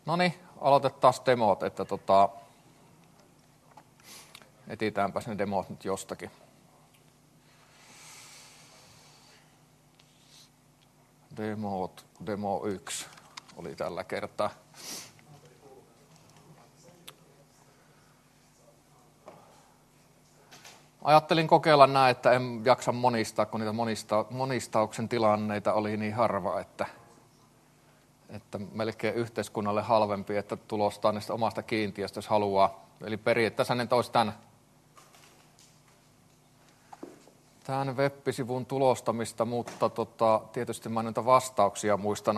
No niin, aloitetaan demot, että etitäänpäs ne demot nyt jostakin. Demo 1 oli tällä kertaa. Ajattelin kokeilla näin, että en jaksa monistaa, kun niitä monistauksen tilanneita oli niin harva, että melkein yhteiskunnalle halvempi, että tulostaa niistä omasta kiintiöstä, jos haluaa. Eli periaatteessa ne toisi tämän web-sivun tulostamista, mutta tietysti mä en noita vastauksia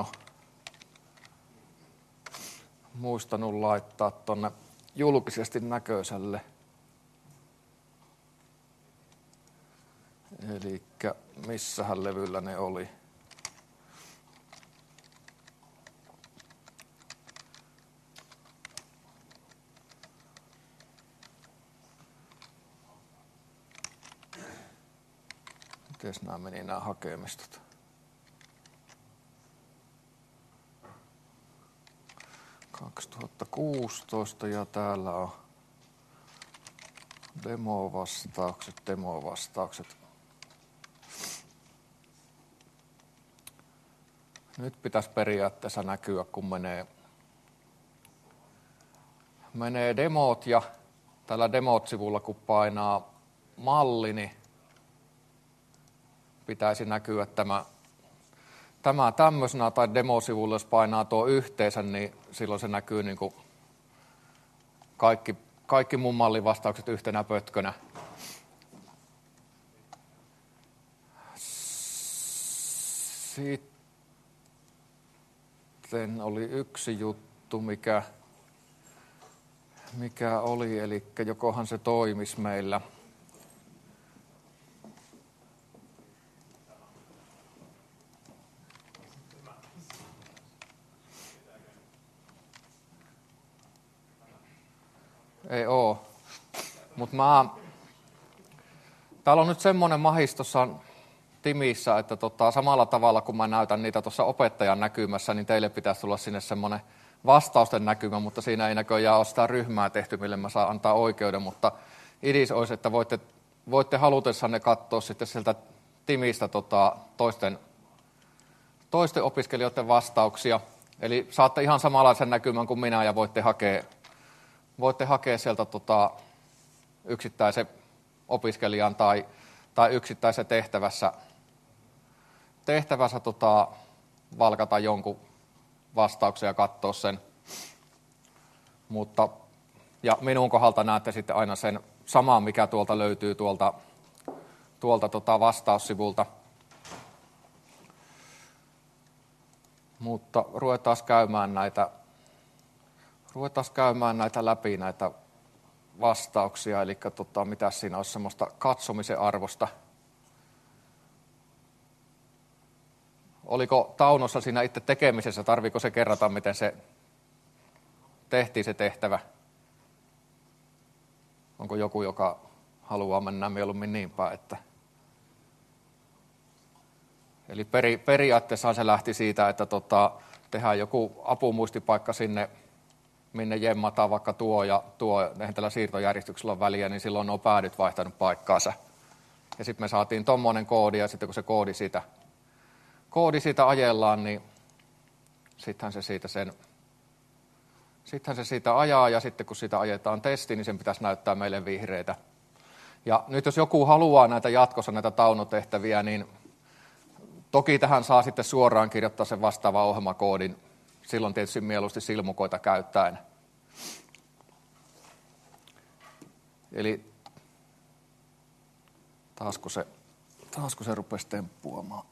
muistanut laittaa tuonne julkisesti näköiselle. Eli missähän levyllä ne oli? Mites nämä meni nämä hakemistot? – 2016 ja täällä on demovastaukset. Nyt pitäisi periaatteessa näkyä, kun menee demot ja tällä demot-sivulla kun painaa malli, niin pitäisi näkyä tämä tämmöisenä, tai demosivulla, jos painaa tuo yhteensä, niin silloin se näkyy niin kuin kaikki mun mallin vastaukset yhtenä pötkönä. Sitten oli yksi juttu, mikä oli, eli jokohan se toimisi meillä. Ei oo. Mutta täällä on nyt semmoinen mahis tuossa Timissä, että samalla tavalla kun mä näytän niitä tuossa opettajan näkymässä, niin teille pitäisi tulla sinne semmoinen vastausten näkymä, mutta siinä ei näköjään ole sitä ryhmää tehty, mille mä saan antaa oikeuden, mutta idis olisi, että voitte halutessanne katsoa sitten sieltä Timistä toisten opiskelijoiden vastauksia. Eli saatte ihan samanlaisen näkymän kuin minä ja voitte hakea sieltä yksittäisen opiskelijan tai yksittäisen tehtävässä valkata jonkun vastauksen ja katsoa sen. Ja minun kohdalta näette sitten aina sen saman, mikä tuolta löytyy tuolta vastaussivulta. Mutta ruvetaan käymään näitä läpi, näitä vastauksia, eli mitä siinä olisi semmoista katsomisen arvosta. Oliko Taunossa siinä itse tekemisessä, tarviiko se kerrata, miten se tehtiin se tehtävä? Onko joku, joka haluaa mennä mieluummin niin päin, että... Eli periaatteessa se lähti siitä, että tehdään joku apumuistipaikka sinne, minne jemmataan vaikka tuo ja tuo, eihän tällä siirtojärjestyksellä on väliä, niin silloin on päädyt vaihtanut paikkaansa. Ja sitten me saatiin tommoinen koodi, ja sitten kun se koodi siitä ajellaan, niin sittenhän se siitä ajaa, ja sitten kun siitä ajetaan testi, niin sen pitäisi näyttää meille vihreitä. Ja nyt jos joku haluaa jatkossa näitä taunotehtäviä, niin toki tähän saa sitten suoraan kirjoittaa sen vastaavan ohjelmakoodin, silloin tietysti mieluusti silmukoita käyttäen. Eli taasko se rupesi temppuamaan.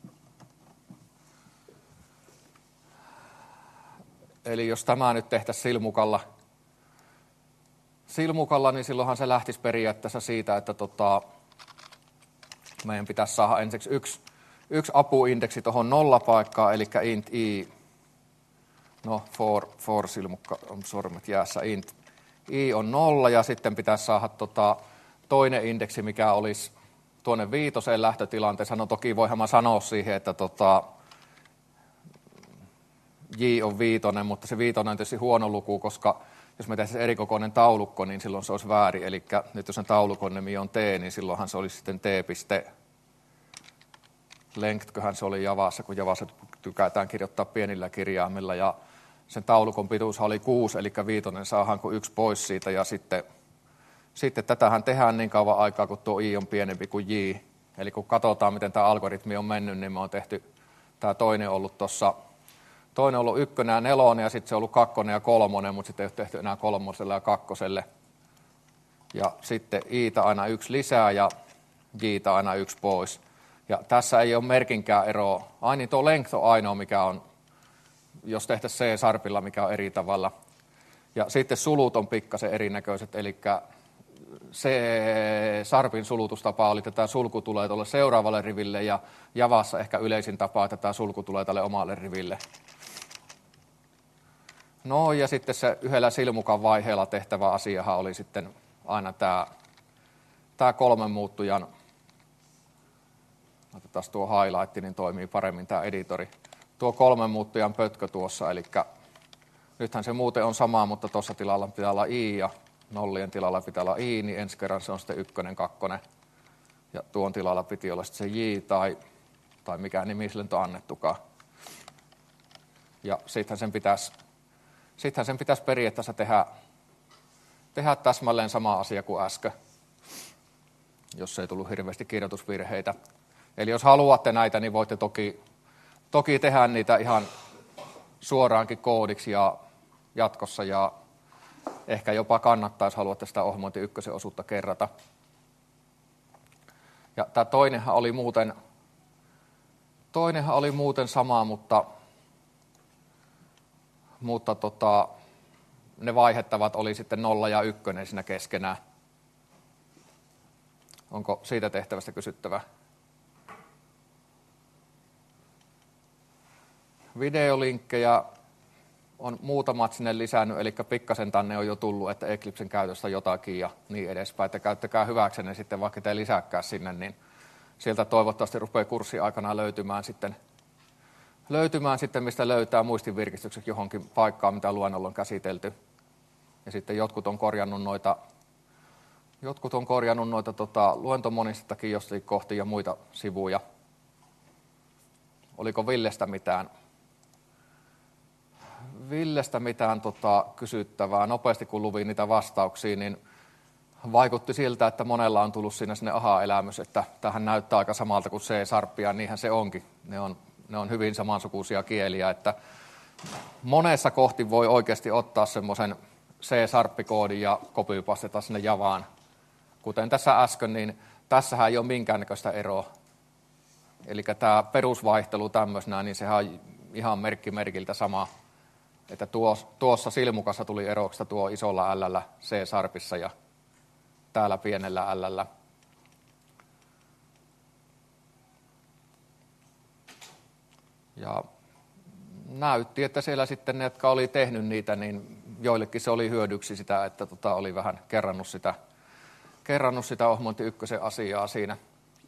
Eli jos tämä nyt tehtäisiin silmukalla, niin silloinhan se lähtisi periaatteessa siitä, että meidän pitäisi saada ensiksi yksi apuindeksi tuohon nollapaikkaan, eli int i. No, for silmukka on sormet jäässä, int i on 0, ja sitten pitäisi saada toinen indeksi, mikä olisi tuonne 5 lähtötilanteessa. No toki voihan mä sanoa siihen, että J on 5, mutta se 5 on tietysti huono luku, koska jos me tehtäisiin erikokoinen taulukko, niin silloin se olisi väärin. Eli nyt jos sen taulukon nimi on T, niin silloinhan se olisi sitten T.lengthköhän se oli Javassa, kun Javassa tykätään kirjoittaa pienillä kirjaimilla. Ja sen taulukon pituus oli 6, eli 5 saadaan kuin 1 pois siitä. Ja sitten tätähän tehdään niin kauan aikaa, kun tuo I on pienempi kuin J. Eli kun katsotaan, miten tämä algoritmi on mennyt, niin me on tehty, tämä toinen on ollut 1 ja 4, ja sitten se on ollut 2 ja 3, mutta sitten ei ole tehty enää 3 ja 2. Ja sitten I:tä aina 1 lisää ja J:tä aina 1 pois. Ja tässä ei ole merkinkään eroa. Niin tuo length on ainoa, mikä on, jos tehtäisiin C-sarpilla, mikä on eri tavalla. Ja sitten sulut on pikkasen erinäköiset, eli C-sarpin sulutustapa oli, että tämä sulku tulee tuolle seuraavalle riville, ja Javassa ehkä yleisin tapa, että tämä sulku tulee tälle omalle riville. No ja sitten se yhdellä silmukan vaiheella tehtävä asiahan oli sitten aina tämä 3 muuttujan, otetaan tuo highlight, niin toimii paremmin tämä editori. Tuo 3 muuttujan pötkö tuossa, eli nythän se muuten on sama, mutta tuossa tilalla pitää olla I ja nollien tilalla pitää olla I, niin ensi kerran se on sitten 1, 2. Ja tuon tilalla piti olla sitten se J tai mikä nimi sille on annettukaan. Ja sittenhän sen pitäisi periaatteessa tehdä täsmälleen sama asia kuin äsken, jos ei tullut hirveästi kirjoitusvirheitä. Eli jos haluatte näitä, niin voitte toki tehdä niitä ihan suoraankin koodiksi ja jatkossa, ja ehkä jopa kannattaa, jos haluatte sitä ohjelmointi 1 osuutta kerrata. Ja tämä toinenhan oli muuten sama, mutta ne vaihettavat oli sitten 0 ja 1 siinä keskenään. Onko siitä tehtävästä kysyttävää? Videolinkkejä on muutamat sinne lisännyt, eli pikkasen tänne on jo tullut, että Eclipsen käytöstä jotakin ja niin edespäin. Että käyttäkää hyväksenne sitten, vaikka te lisääkään sinne, niin sieltä toivottavasti rupeaa kurssin aikana löytymään sitten, mistä löytää muistinvirkistykset johonkin paikkaan, mitä luennolla on käsitelty. Ja sitten jotkut on korjannut noita luentomonistakin jostain kohti ja muita sivuja. Oliko Villestä mitään kysyttävää? Nopeasti kun luin niitä vastauksia, niin vaikutti siltä, että monella on tullut sinne aha-elämys, että tähän näyttää aika samalta kuin C-sarppia, niinhän se onkin. Ne on hyvin samansukuisia kieliä, että monessa kohti voi oikeasti ottaa semmoisen C-sarppikoodin ja copypasteta sinne Javaan. Kuten tässä äsken, niin tässähän ei ole minkäännäköistä eroa. Eli tämä perusvaihtelu tämmöisenä, niin sehän on ihan merkiltä sama. Että tuossa silmukassa tuli eroksi tuo isolla L:llä C-sarpissa ja täällä pienellä L:llä. Ja näytti, että siellä sitten ne, jotka oli tehnyt niitä, niin joillekin se oli hyödyksi sitä, että oli vähän kerrannut sitä ohjelmointi 1 asiaa siinä.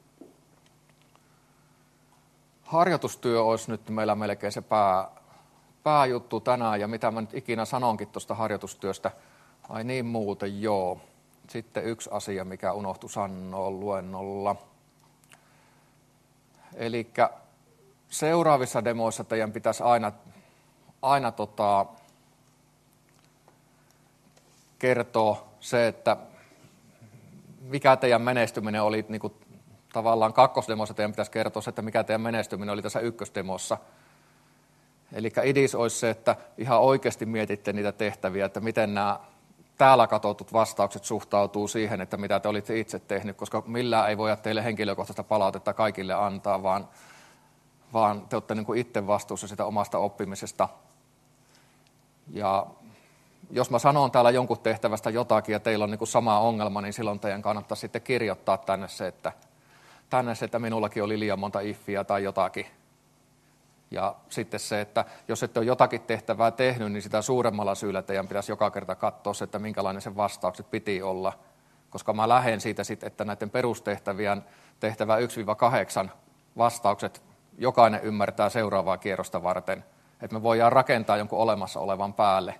Harjoitustyö olisi nyt meillä melkein se pääjuttu tänään, ja mitä mä nyt ikinä sanonkin tuosta harjoitustyöstä. Ai niin muuten, joo. Sitten yksi asia, mikä unohtui sanoa luennolla. Eli seuraavissa demoissa teidän pitäisi aina kertoa se, että mikä teidän menestyminen oli, niin kuin tavallaan kakkosdemossa teidän pitäisi kertoa se, että mikä teidän menestyminen oli tässä ykkösdemossa. Eli idis olisi se, että ihan oikeasti mietitte niitä tehtäviä, että miten nämä täällä katsotut vastaukset suhtautuu siihen, että mitä te olitte itse tehnyt, koska millään ei voida teille henkilökohtaista palautetta kaikille antaa, vaan te olette niin kuin itse vastuussa sitä omasta oppimisesta. Ja jos mä sanon täällä jonkun tehtävästä jotakin ja teillä on niin kuin sama ongelma, niin silloin teidän kannattaa sitten kirjoittaa tänne se, että minullakin oli liian monta iffiä tai jotakin. Ja sitten se, että jos ette ole jotakin tehtävää tehnyt, niin sitä suuremmalla syyllä teidän pitäisi joka kerta katsoa se, että minkälainen sen vastaukset piti olla. Koska mä lähden siitä sitten, että näiden perustehtävien tehtävä 1-8 vastaukset jokainen ymmärtää seuraavaa kierrosta varten. että me voidaan rakentaa jonkun olemassa olevan päälle.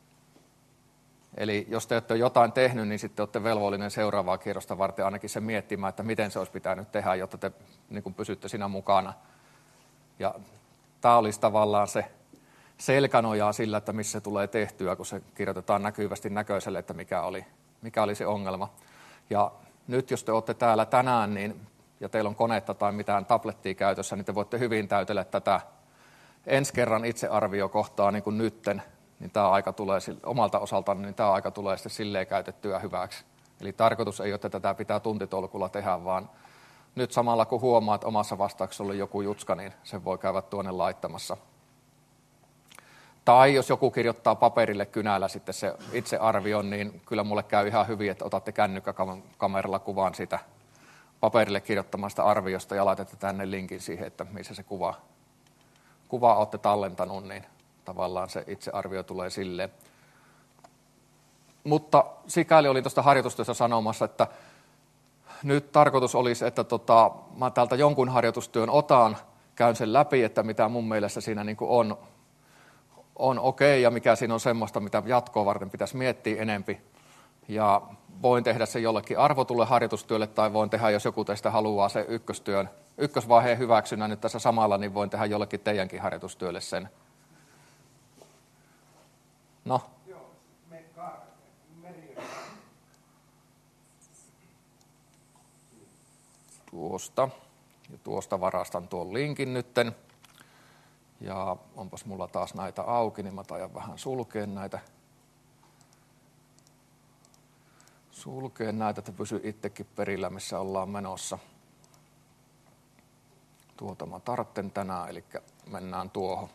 Eli jos te olette jotain tehnyt, niin sitten olette velvollinen seuraavaa kierrosta varten ainakin sen miettimään, että miten se olisi pitänyt tehdä, jotta te niin kuin pysytte siinä mukana. Ja tämä olisi tavallaan se selkänojaa sillä, että missä se tulee tehtyä, kun se kirjoitetaan näkyvästi näköiselle, että mikä oli se ongelma. Ja nyt jos te olette täällä tänään ja teillä on konetta tai mitään tablettia käytössä, niin te voitte hyvin täytellä tätä ensi kerran itsearviokohtaa niin kuin nytten, niin tämä aika tulee omalta osaltaan, niin tämä aika tulee sitten silleen käytettyä hyväksi. Eli tarkoitus ei ole, että tätä pitää tuntitolkulla tehdä, vaan nyt samalla kun huomaat omassa vastauksessa oli joku jutska, niin sen voi käydä tuonne laittamassa. Tai jos joku kirjoittaa paperille kynällä sitten se itsearvion, niin kyllä mulle käy ihan hyvin, että otatte kännykkäkameralla kuvan siitä paperille kirjoittamasta arviosta ja laitatte tänne linkin siihen, että missä se kuva olette tallentanut, niin tavallaan se itsearvio tulee silleen. Mutta sikäli olin tuosta harjoitustyöstä sanomassa, että nyt tarkoitus olisi, että mä täältä jonkun harjoitustyön otan, käyn sen läpi, että mitä mun mielestä siinä niin kuin on okei ja mikä siinä on semmoista, mitä jatkoa varten pitäisi miettiä enempi. Ja voin tehdä sen jollekin arvotulle harjoitustyölle tai voin tehdä, jos joku teistä haluaa se ykkösvaiheen hyväksynnän nyt tässä samalla, niin voin tehdä jollekin teidänkin harjoitustyölle sen. No. Tuosta varastan tuon linkin nytten. Ja onpas mulla taas näitä auki, niin mä taidan vähän sulkea näitä, että pysy itsekin perillä, missä ollaan menossa. Tuota mä tartten tänään, eli mennään tuohon.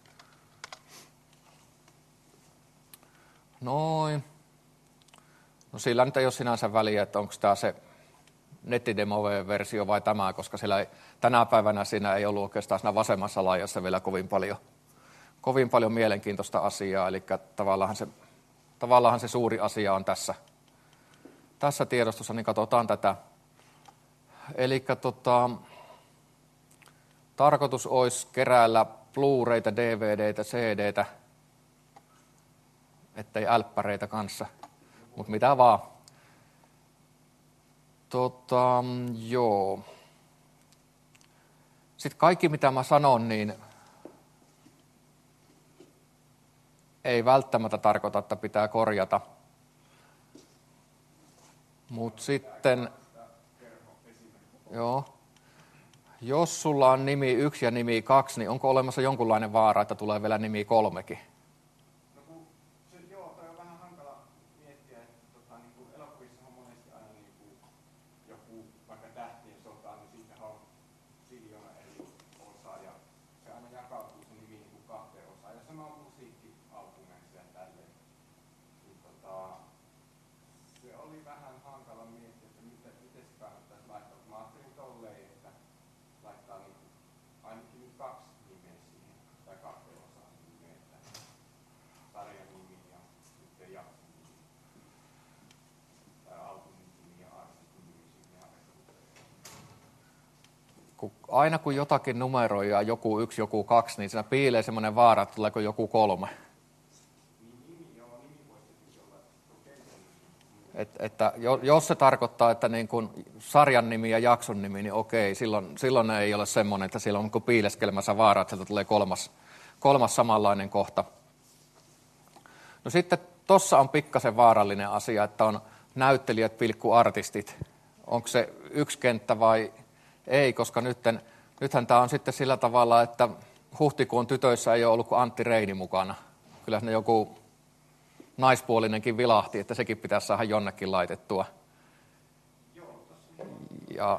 Noin. No sillä nyt ei ole sinänsä väliä, että onko tämä se nettidemo-versio vai tämä, koska tänä päivänä siinä ei ollut oikeastaan siinä vasemmassa laajassa vielä kovin paljon mielenkiintoista asiaa, eli tavallaan se suuri asia on tässä tiedostossa, niin katsotaan tätä. Eli tarkoitus olisi keräillä Blu-rayta, DVDtä, CDtä, ettei älppäreitä kanssa, mutta mitä vaan. Joo. Sitten kaikki, mitä mä sanon, niin ei välttämättä tarkoita, että pitää korjata. Mutta sitten, joo, jos sulla on nimi 1 ja nimi 2, niin onko olemassa jonkunlainen vaara, että tulee vielä nimi 3kin? Aina kun jotakin numeroja, joku 1, joku 2, niin siinä piilee semmoinen vaara, että tuleeko joku 3. Että jos se tarkoittaa, että niin kuin sarjan nimi ja jakson nimi, niin okei, silloin ei ole semmoinen, että siellä on piileskelmässä vaara, että sieltä tulee kolmas samanlainen kohta. No sitten tuossa on pikkasen vaarallinen asia, että on näyttelijät artistit. Onko se yksi kenttä vai ei, koska nythän tämä on sitten sillä tavalla, että huhtikuun tytöissä ei ole ollut kuin Antti Reini mukana. Kyllä ne joku naispuolinenkin vilahti, että sekin pitäisi saada jonnekin laitettua. Ja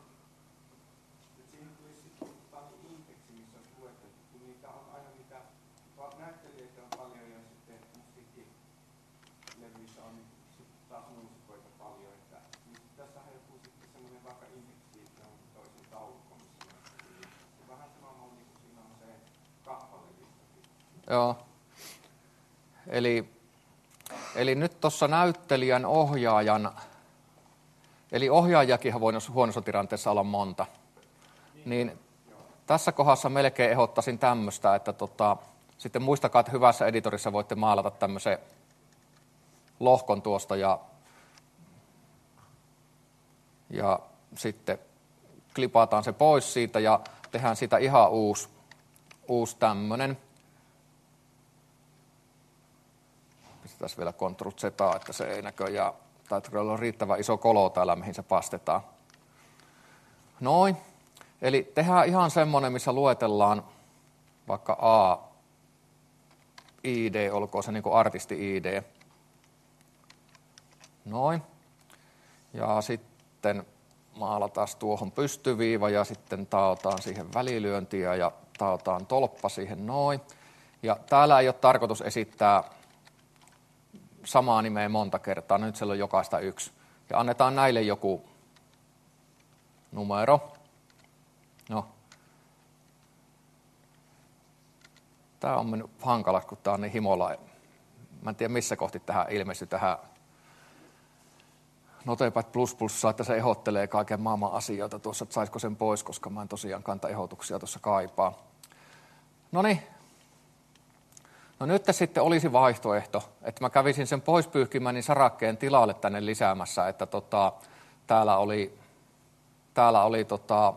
joo. Eli nyt tuossa näyttelijän ohjaajan, eli ohjaajakinhan voi huonossa tilanteessa olla monta, niin tässä kohdassa melkein ehdottaisin tämmöistä, että sitten muistakaa, että hyvässä editorissa voitte maalata tämmöisen lohkon tuosta ja sitten klipataan se pois siitä ja tehdään siitä ihan uusi tämmöinen. Pistetään vielä Ctrl-Z, että se ei näköjään, taitaa olla riittävän iso kolo täällä, mihin se pastetaan. Noin. Eli tehdään ihan semmoinen, missä luetellaan vaikka ID, olkoon se niin kuin artisti-ID. Noin. Ja sitten maalataan tuohon pystyviiva ja sitten taotaan siihen välilyöntiä ja taotaan tolppa siihen noin. Ja täällä ei ole tarkoitus esittää samaa nimeä monta kertaa, nyt siellä on jokaista yksi. Ja annetaan näille joku numero. No. Tämä on mennyt hankalaksi, kun tämä on niin himolla. Mä en tiedä, missä kohti tähän ilmestyi tähän Notepad++, että se ehdottelee kaiken maailman asioita tuossa, että saisiko sen pois, koska mä en tosiaan kanta ehdotuksia tuossa kaipaa. Noniin. No nyt sitten olisi vaihtoehto, että mä kävisin sen pois pyyhkimäni sarakkeen tilalle tänne lisäämässä, että täällä oli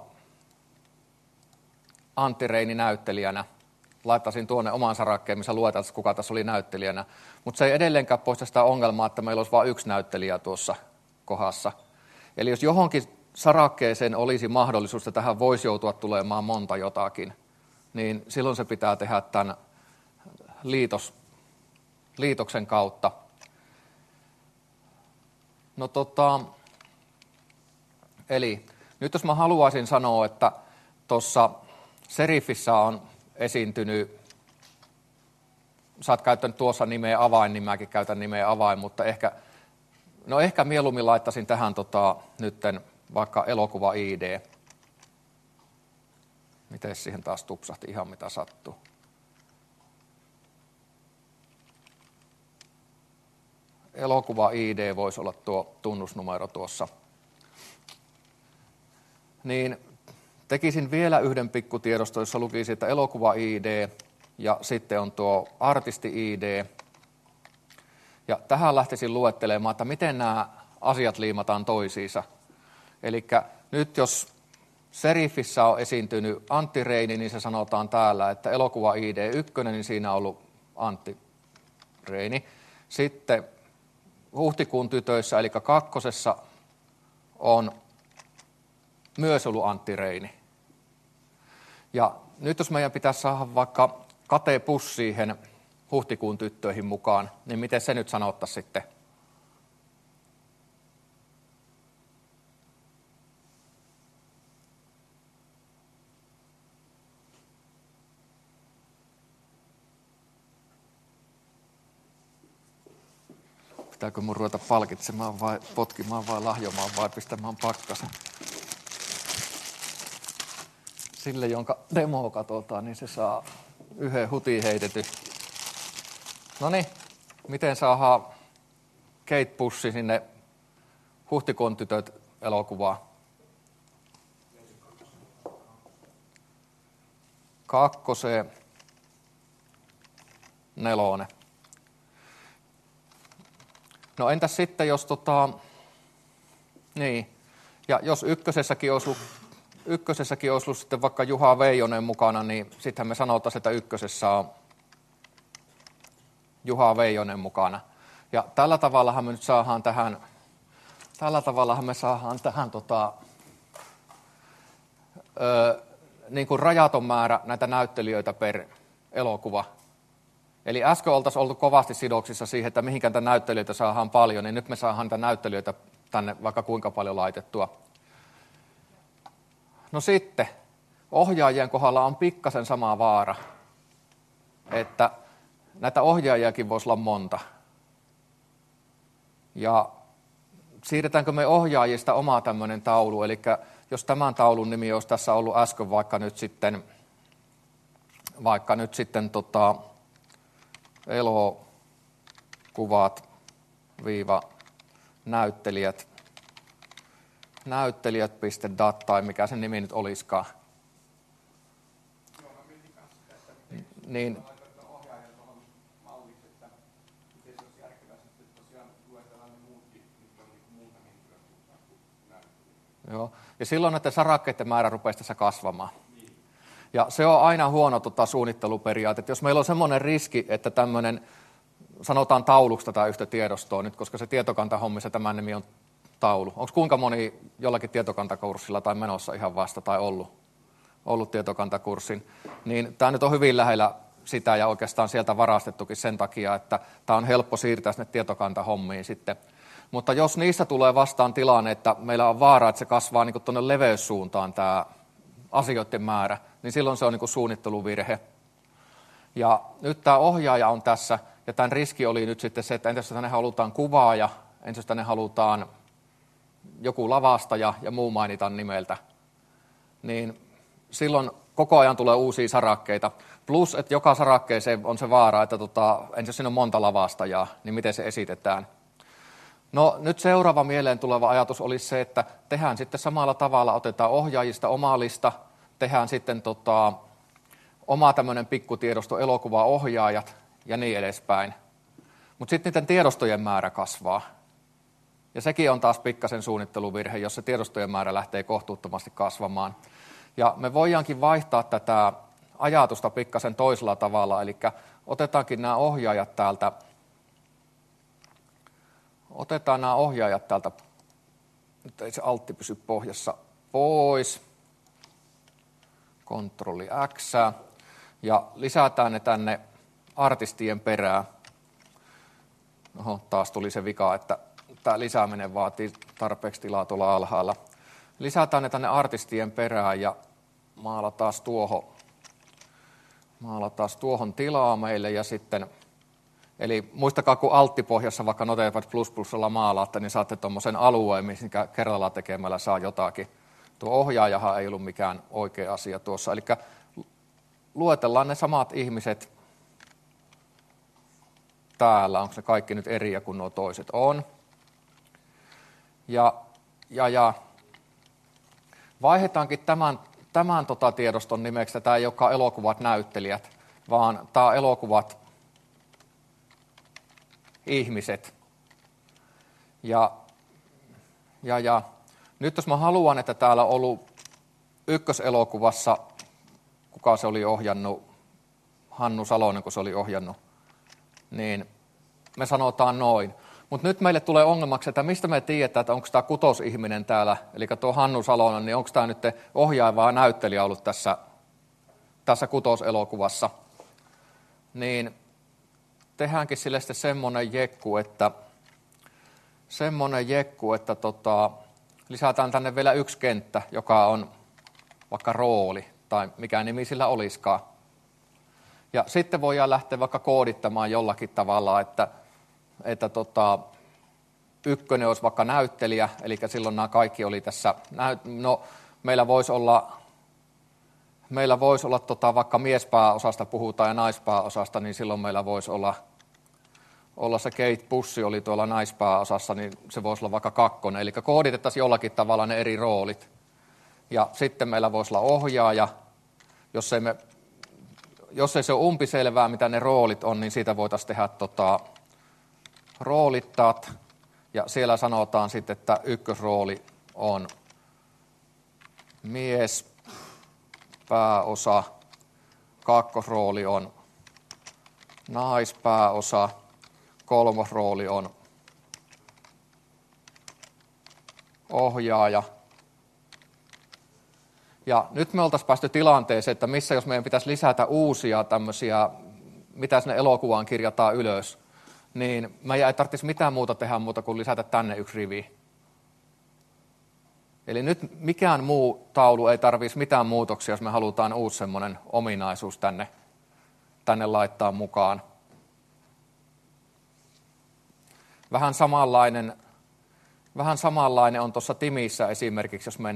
Antti Reini näyttelijänä. Laittaisin tuonne oman sarakkeen, missä luetaan, kuka tässä oli näyttelijänä. Mutta se ei edelleenkään poista sitä ongelmaa, että meillä olisi vain yksi näyttelijä tuossa kohdassa. Eli jos johonkin sarakkeeseen olisi mahdollisuus, että tähän voisi joutua tulemaan monta jotakin, niin silloin se pitää tehdä tämän liitoksen kautta. No eli nyt jos mä haluaisin sanoa, että tuossa Serifissä on esiintynyt, sä oot käyttänyt tuossa nimeä avain, niin mäkin käytän nimeä avain, mutta ehkä mieluummin laittaisin tähän nytten vaikka elokuva ID. Miten siihen taas tupsahti ihan mitä sattuu? Elokuva ID voisi olla tuo tunnusnumero tuossa. Niin tekisin vielä yhden pikkutiedoston, jossa lukisi, että elokuva ID ja sitten on tuo artisti ID. Ja tähän lähtisin luettelemaan, että miten nämä asiat liimataan toisiinsa. Eli nyt jos Serifissä on esiintynyt Antti Reini, niin se sanotaan täällä, että elokuva ID 1, niin siinä on ollut Antti Reini. Sitten Huhtikuun tytöissä, eli 2. on myös ollut Antti Reini. Ja nyt jos meidän pitäisi saada vaikka Kate Puss siihen Huhtikuun tyttöihin mukaan, niin miten se nyt sanottaisiin sitten? Pitääkö mun ruveta palkitsemaan vai potkimaan vai lahjomaan vai pistämään pakkasen? Sille, jonka demo katsotaan, niin se saa yhden hutin heitetty. Noniin, miten saadaan Kate Pussi sinne Huhtikuun tytöt -elokuvaan? 2, 4. No entäs sitten, jos niin, ja jos ykkösessäkin olisi ollut sitten vaikka Juha Veijonen mukana, niin sittenhän me sanotaan, että ykkösessä on Juha Veijonen mukana. Ja tällä tavallahan me nyt saadaan tähän, niin kuin rajaton määrä näitä näyttelijöitä per elokuva. Eli äsken oltaisiin oltu kovasti sidoksissa siihen, että mihinkä näitä näyttelijöitä saadaan paljon, niin nyt me saadaan näitä näyttelijöitä tänne vaikka kuinka paljon laitettua. No sitten, ohjaajien kohdalla on pikkasen sama vaara, että näitä ohjaajiakin voisi olla monta. Ja siirretäänkö me ohjaajista oma tämmöinen taulu, eli jos tämän taulun nimi olisi tässä ollut äsken vaikka nyt sitten elokuvat näyttelijät.dat tai mikä sen nimi nyt olisikaan. Niin, Joo. Ja silloin näiden sarakkeiden määrä rupesi tässä kasvamaan. Ja se on aina huono suunnitteluperiaate, että jos meillä on semmoinen riski, että tämmöinen, sanotaan tauluksi tätä yhtä tiedostoa nyt, koska se tietokantahommissa tämän nimi on taulu. Onko kuinka moni jollakin tietokantakurssilla tai menossa ihan vasta tai ollut tietokantakurssin, niin tämä nyt on hyvin lähellä sitä ja oikeastaan sieltä varastettukin sen takia, että tämä on helppo siirtää sinne tietokantahommiin sitten. Mutta jos niissä tulee vastaan tilanne, että meillä on vaara, että se kasvaa niin tuonne leveyssuuntaan tämä asioiden määrä, niin silloin se on niin suunnitteluvirhe. Ja nyt tämä ohjaaja on tässä, ja tämän riski oli nyt sitten se, että entäs tänne halutaan kuvaaja, entäs tänne halutaan joku lavastaja ja muu mainitaan nimeltä, niin silloin koko ajan tulee uusia sarakkeita. Plus, että joka sarakkeeseen on se vaara, että entäs siinä on monta lavastajaa, niin miten se esitetään. No nyt seuraava mieleen tuleva ajatus olisi se, että tehdään sitten samalla tavalla, otetaan ohjaajista oma lista, tehdään sitten oma tämmöinen pikkutiedosto, elokuvaohjaajat ja niin edespäin. Mutta sitten niiden tiedostojen määrä kasvaa. Ja sekin on taas pikkasen suunnitteluvirhe, jos se tiedostojen määrä lähtee kohtuuttomasti kasvamaan. Ja me voidaankin vaihtaa tätä ajatusta pikkasen toisella tavalla, eli otetaankin nämä ohjaajat täältä. Otetaan nämä ohjaajat täältä, nyt ei se altti pysy pohjassa, pois. Kontrolli X. Ja lisätään ne tänne artistien perään. Oho, taas tuli se vika, että tämä lisääminen vaatii tarpeeksi tilaa tuolla alhaalla. Lisätään ne tänne artistien perään ja maalataan tuohon tilaa meille ja sitten, eli muistakaa kun alttipohjassa vaikka Notepad++ maalaatte, niin saatte tuommoisen alueen, mikä kerralla tekemällä saa jotakin. Tuo ohjaajahan ei ollut mikään oikea asia tuossa, eli luetellaan ne samat ihmiset täällä, onko ne kaikki nyt eriä kuin nuo toiset on. Ja vaihdetaankin tämän tiedoston nimeksi, tämä ei olekaan elokuvat näyttelijät, vaan tämä on elokuvat ihmiset. Ja nyt jos mä haluan, että täällä on ollut ykköselokuvassa, kuka se oli ohjannut, Hannu Salonen, kun se oli ohjannut, niin me sanotaan noin. Mutta nyt meille tulee ongelmaksi, että mistä me tiedetään, että onko tämä kutosihminen täällä, eli tuo Hannu Salonen, niin onko tämä nyt ohjaava näyttelijä ollut tässä kutoselokuvassa. Niin tehdäänkin sille sitten semmoinen jekku, että lisätään tänne vielä yksi kenttä, joka on vaikka rooli tai mikä nimi sillä olisikaan. Ja sitten voidaan lähteä vaikka koodittamaan jollakin tavalla, että ykkönen olisi vaikka näyttelijä, eli silloin nämä kaikki oli tässä, no meillä voisi olla vaikka miespääosasta puhutaan ja naispääosasta, niin silloin meillä voisi olla se Kate Bush oli tuolla naispääosassa, niin se voisi olla vaikka 2, eli kooditettaisiin jollakin tavalla ne eri roolit. Ja sitten meillä voisi olla ohjaaja, jos ei se ole umpiselvää, mitä ne roolit on, niin siitä voitaisiin tehdä roolittat, ja siellä sanotaan sitten, että ykkösrooli on mies, pääosa, kakkosrooli on naispääosa, kolmosrooli on ohjaaja. Ja nyt me oltaisiin päästy tilanteeseen, että missä jos meidän pitäisi lisätä uusia tämmöisiä, mitä sinne elokuvaan kirjataan ylös, niin meidän ei tarvitsisi mitään muuta tehdä muuta kuin lisätä tänne yksi rivi. Eli nyt mikään muu taulu ei tarvitsisi mitään muutoksia, jos me halutaan uusi semmoinen ominaisuus tänne laittaa mukaan. Vähän samanlainen on tuossa Timissä esimerkiksi, jos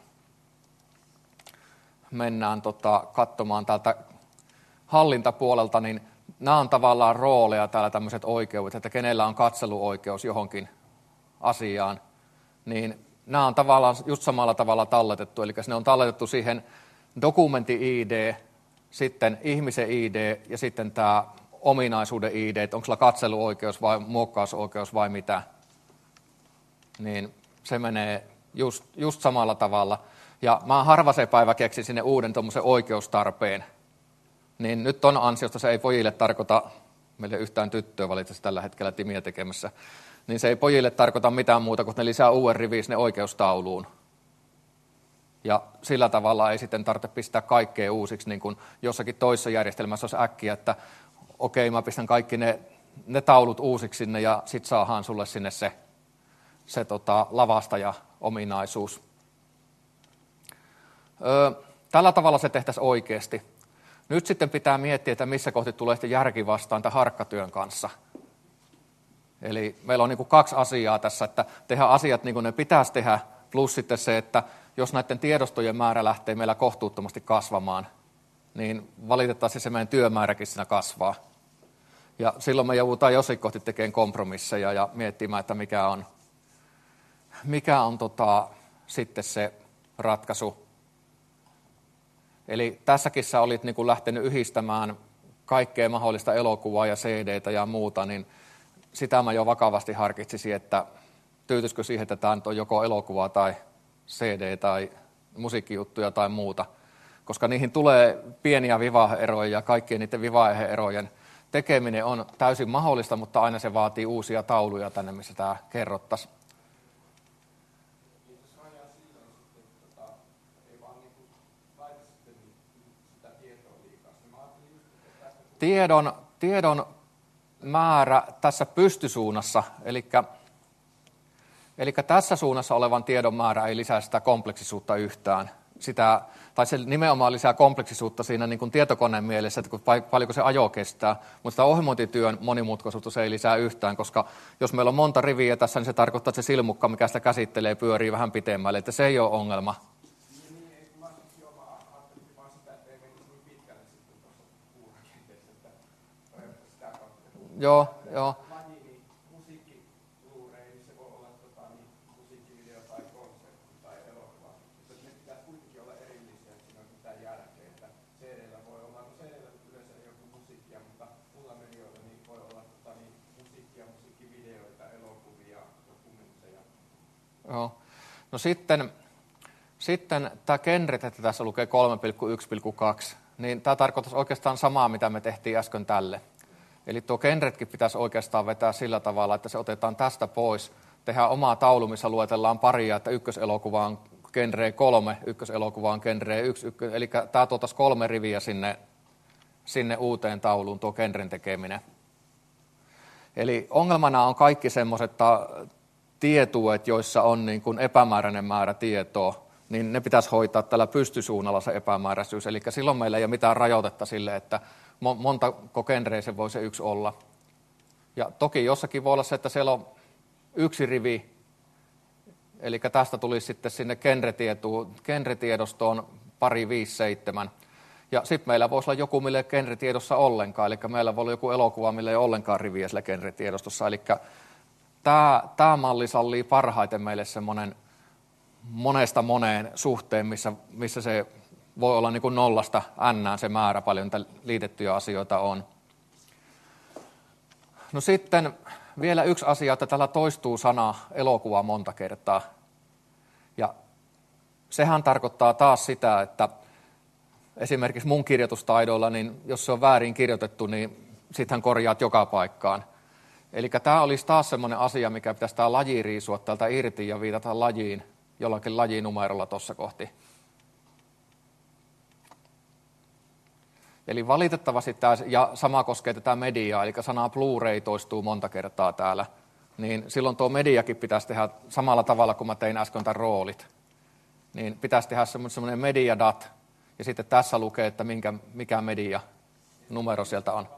mennään katsomaan täältä hallintapuolelta, niin nämä on tavallaan rooleja täällä tämmöiset oikeudet, että kenellä on katseluoikeus johonkin asiaan, niin nämä on tavallaan just samalla tavalla talletettu, eli ne on talletettu siihen dokumentti-ID, sitten ihmisen ID ja sitten tämä ominaisuuden ID, että onko sillä katseluoikeus vai muokkausoikeus vai mitä, niin se menee just samalla tavalla. Ja mä harva se päivä keksin sinne uuden tuommoisen oikeustarpeen. Niin nyt ton ansiosta se ei pojille tarkoita, meillä ei yhtään tyttöä valitettavasti tällä hetkellä Timiä tekemässä, niin se ei pojille tarkoita mitään muuta, kun ne lisää uuden rivin sinne oikeustauluun. Ja sillä tavalla ei sitten tarvitse pistää kaikkea uusiksi, niin kuin jossakin toisessa järjestelmässä olisi äkkiä, että okei, mä pistän kaikki ne taulut uusiksi sinne ja sit saadaan sulle sinne se lavastaja-ominaisuus. Tällä tavalla se tehtäisiin oikeasti. Nyt sitten pitää miettiä, että missä kohti tulee sitten järki vastaan tämän harkkatyön kanssa. Eli meillä on niin kuin 2 asiaa tässä, että tehdään asiat niin kuin ne pitäisi tehdä, plus sitten se, että jos näiden tiedostojen määrä lähtee meillä kohtuuttomasti kasvamaan, niin valitettavasti se meidän työmääräkin siinä kasvaa. Ja silloin me joudutaan jossain kohti tekemään kompromisseja ja miettimään, että mikä on sitten se ratkaisu. Eli tässäkin sä olit niin kuin lähtenyt yhdistämään kaikkea mahdollista elokuvaa ja CD:tä ja muuta, niin sitä mä jo vakavasti harkitsisin, että tyytyisikö siihen, että tämä on joko elokuvaa tai CD tai musiikkijuttuja tai muuta. Koska niihin tulee pieniä vivahde-eroja ja kaikkien niiden vivahde-erojen tekeminen on täysin mahdollista, mutta aina se vaatii uusia tauluja tänne, missä tämä kerrottaisiin. Tiedon määrä tässä pystysuunnassa, eli tässä suunnassa olevan tiedon määrä ei lisää sitä kompleksisuutta yhtään. Tai se nimenomaan lisää kompleksisuutta siinä niin kuin tietokoneen mielessä, että paljonko se ajo kestää, mutta sitä ohjelmointityön monimutkaisuutta se ei lisää yhtään, koska jos meillä on monta riviä tässä, niin se tarkoittaa, että se silmukka, mikä sitä käsittelee, pyörii vähän pitemmälle, että se ei ole ongelma. Joo. Joo. No sitten tämä genret, että tässä lukee 3,1,2, niin tämä tarkoittaisi oikeastaan samaa, mitä me tehtiin äsken tälle. Eli tuo genretkin pitäisi oikeastaan vetää sillä tavalla, että se otetaan tästä pois, tehdään oma taulu, missä luetellaan paria, että ykköselokuva on genre 3, ykköselokuva on genre 1, eli tämä tuotaisi 3 riviä sinne uuteen tauluun, tuo genren tekeminen. Eli ongelmana on kaikki semmoiset tietuet, joissa on niin kuin epämääräinen määrä tietoa, niin ne pitäisi hoitaa tällä pystysuunnalla se epämääräisyys. Eli silloin meillä ei ole mitään rajoitetta sille, että montako genreä se voi se yksi olla. Ja toki jossakin voi olla se, että siellä on 1 rivi, eli tästä tulisi sitten sinne genretiedostoon 2, 5, 7. Ja sitten meillä voisi olla joku, millä ei genretiedossa ollenkaan, eli meillä voi olla joku elokuva, millä ei ole ollenkaan riviä sillä genretiedostossa. Eli tämä malli sallii parhaiten meille semmoinen monesta moneen suhteen, missä se voi olla niin kuin 0 n se määrä, paljon niitä liitettyjä asioita on. No sitten vielä yksi asia, että täällä toistuu sana elokuva monta kertaa. Ja sehän tarkoittaa taas sitä, että esimerkiksi mun kirjoitustaidoilla, niin jos se on väärin kirjoitettu, niin sittenhän korjaat joka paikkaan. Eli tämä olisi taas semmoinen asia, mikä pitäisi tämä laji riisua täältä irti ja viitata lajiin jollakin lajinumerolla tuossa kohti. Eli valitettavasti tämä, ja sama koskee tätä mediaa, eli sana Blu-ray toistuu monta kertaa täällä, niin silloin tuo mediakin pitäisi tehdä samalla tavalla, kuin mä tein äsken tämän roolit. Niin pitäisi tehdä semmoinen mediadat, ja sitten tässä lukee, että mikä media numero sieltä on.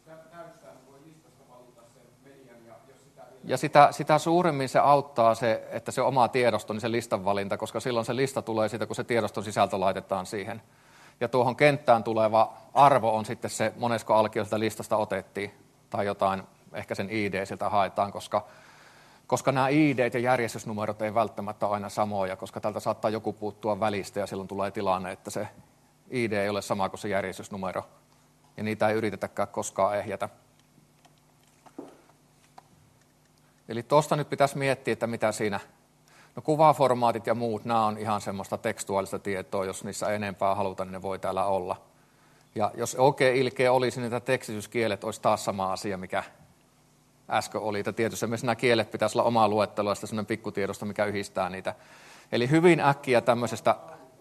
Ja sitä suuremmin se auttaa se, että se oma tiedosto, niin se listan valinta, koska silloin se lista tulee siitä, kun se tiedoston sisältö laitetaan siihen. Ja tuohon kenttään tuleva arvo on sitten se, monesko alkio sitä listasta otettiin, tai jotain, ehkä sen ID sieltä haetaan, koska nämä ID ja järjestysnumerot ei välttämättä ole aina samoja, koska tältä saattaa joku puuttua välistä, ja silloin tulee tilanne, että se ID ei ole sama kuin se järjestysnumero, ja niitä ei yritetäkään koskaan ehjätä. Eli tuosta nyt pitäisi miettiä, että mitä siinä. No kuvaformaatit ja muut, nämä on ihan semmoista tekstuaalista tietoa, jos niissä enempää halutaan, niin ne voi täällä olla. Ja jos oikein ilkeä olisi, niin tekstityskielet olisi taas sama asia, mikä äsken oli. Tietysti myös nämä kielet pitäisi olla omaa luettelua ja sellainen pikkutiedosto, mikä yhdistää niitä. Eli hyvin äkkiä tämmöisestä...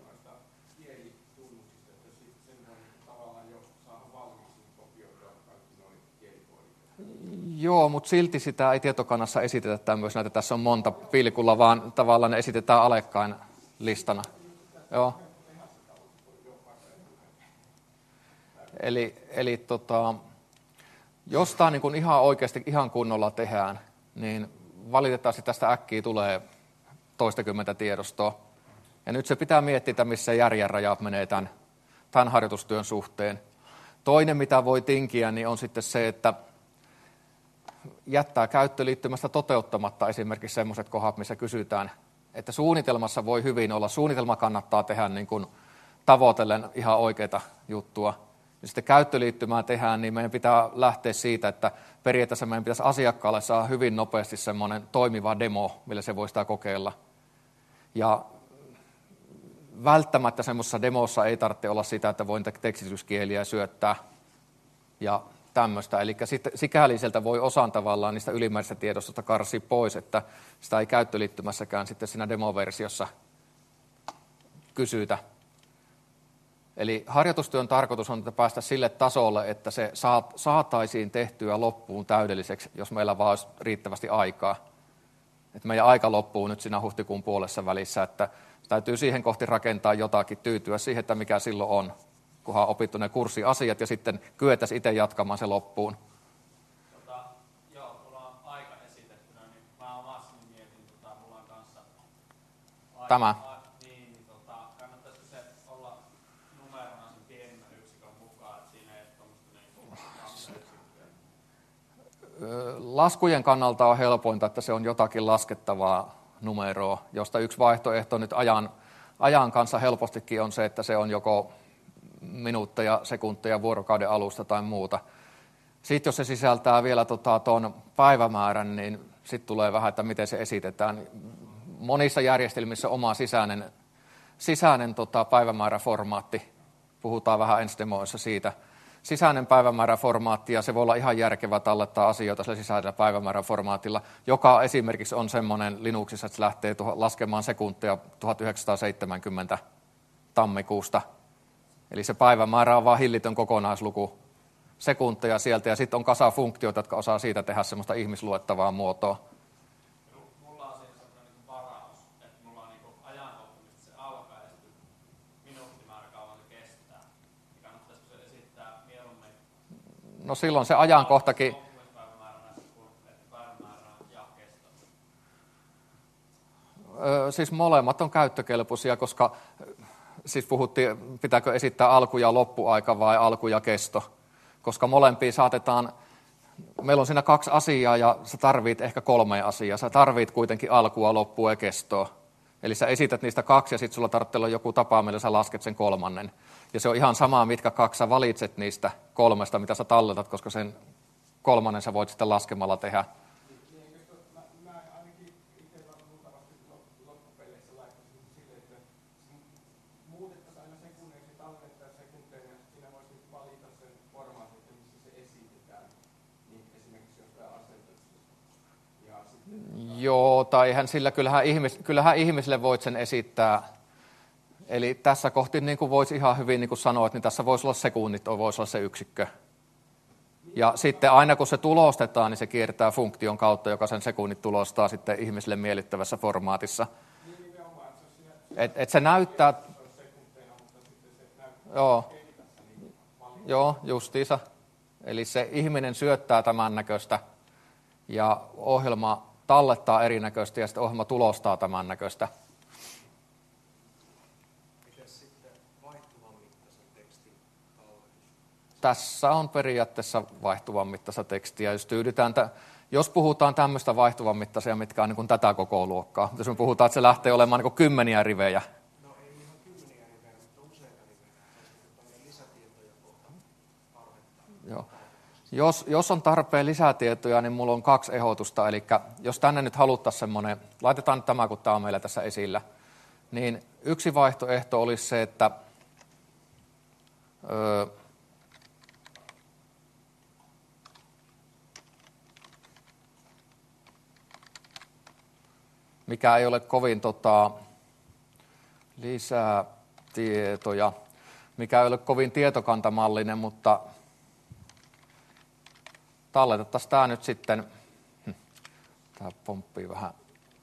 Joo, mutta silti sitä ei tietokannassa esitetä tämmöisenä, että tässä on monta pilkulla, vaan tavallaan ne esitetään alekkain listana. Joo. Eli jos tämä niin ihan oikeasti ihan kunnolla tehdään, niin valitettavasti tästä äkkiä tulee toistakymmentä tiedostoa. Ja nyt se pitää miettiä, missä järjen rajat menee tämän harjoitustyön suhteen. Toinen, mitä voi tinkiä, niin on sitten se, että jättää käyttöliittymästä toteuttamatta esimerkiksi sellaiset kohdat, missä kysytään, että suunnitelmassa voi hyvin olla, suunnitelma kannattaa tehdä niin kuin tavoitellen ihan oikeita juttua. Ja sitten käyttöliittymää tehdään, niin meidän pitää lähteä siitä, että periaatteessa meidän pitäisi asiakkaalle saada hyvin nopeasti semmoinen toimiva demo, millä se voi sitä kokeilla. Ja välttämättä semmoisessa demossa ei tarvitse olla sitä, että voin tekstityskieliä syöttää ja tämmöistä. Eli sikäli sieltä voi osan tavallaan niistä ylimääräisistä tiedostosta karsia pois, että sitä ei käyttöliittymässäkään sitten siinä demoversiossa kysytä. Eli harjoitustyön tarkoitus on, että päästä sille tasolle, että se saataisiin tehtyä loppuun täydelliseksi, jos meillä vaan olisi riittävästi aikaa. Että meidän aika loppuu nyt siinä huhtikuun puolessa välissä, että täytyy siihen kohti rakentaa jotakin, tyytyä siihen, että mikä silloin on, kunhan on opittu ne kurssiasiat ja sitten kyetäisiin itse jatkamaan se loppuun. Joo, mulla on aika esitettynä, niin mä omassa mietin, mulla on kanssa Tämä. Kannattaisiko se olla numerona sen pienimmän yksikön mukaan, että siinä ei ole tuommoista yksikköä? Laskujen kannalta on helpointa, että se on jotakin laskettavaa numeroa, josta yksi vaihtoehto nyt ajan kanssa helpostikin on se, että se on joko minuutteja, sekunteja, vuorokauden alusta tai muuta. Sitten jos se sisältää vielä tuon päivämäärän, niin sitten tulee vähän, että miten se esitetään. Monissa järjestelmissä oma sisäinen päivämääräformaatti. Puhutaan vähän ensi demoissa siitä. Sisäinen päivämääräformaatti, ja se voi olla ihan järkevä tallettaa asioita sillä sisäisellä päivämääräformaatilla, joka esimerkiksi on semmoinen Linuxissa, että se lähtee laskemaan sekuntia 1970 tammikuusta. Eli se päivämäärä on vaan hillitön kokonaisluku sekunteja sieltä, ja sitten on kasa funktioita, jotka osaa siitä tehdä semmoista ihmisluettavaa muotoa. Mulla on siinä sellainen varaus, että mulla on ajankohta, mistä se alkaa, ja sitten minuuttimäärä kauan se kestää. Niin kannattaisiko se esittää mieluummin? No silloin se ajankohtakin... Siis molemmat on käyttökelpoisia, koska siis puhuttiin, pitääkö esittää alku- ja loppuaika vai alku- ja kesto. Koska molempiin saatetaan, meillä on siinä 2 asiaa ja sä tarvit ehkä 3 asiaa. Sä tarvit kuitenkin alkua, loppua ja kestoa. Eli sä esität niistä 2 ja sitten sulla tarvitsee olla joku tapa, millä sä lasket sen 3. Ja se on ihan sama, mitkä 2 sä valitset niistä 3, mitä sä talletat, koska sen 3 sä voit sitten laskemalla tehdä. Joo, tai eihän sillä, kyllähän ihmisille voit sen esittää. Eli tässä kohti niin kuin voisi ihan hyvin niin kuin sanoa, että niin tässä voisi olla sekunnit, voisi olla se yksikkö. Ja sitten aina kun se tulostetaan, niin se kiertää funktion kautta, joka sen sekunnit tulostaa sitten ihmisille miellyttävässä formaatissa. Et se näyttää... Joo, justiinsa. Eli se ihminen syöttää tämän näköistä ja ohjelma tallettaa erinäköistä ja sitten ohjelma tulostaa tämän näköistä. Mites sitten vaihtuvan mittaisen tekstin tallennus? Tässä on periaatteessa vaihtuvan mittaista tekstiä. Jos puhutaan tämmöistä vaihtuvan mittaisia, mitkä on niin kuin tätä koko luokkaa. Jos me puhutaan, että se lähtee olemaan niin kuin 10 rivejä. No ei ihan 10 rivejä, mutta useita rivejä. Lisätietoja kohta tarvittaa. Joo. Jos on tarpeen lisätietoja, niin mulla on 2 ehdotusta. Eli jos tänne nyt haluttaisiin semmoinen, laitetaan nyt tämä, kun tämä on meillä tässä esillä, niin yksi vaihtoehto olisi se, että mikä ei ole kovin lisätietoja, mikä ei ole kovin tietokantamallinen, mutta talletettaisiin tämä nyt sitten, tämä pomppii vähän,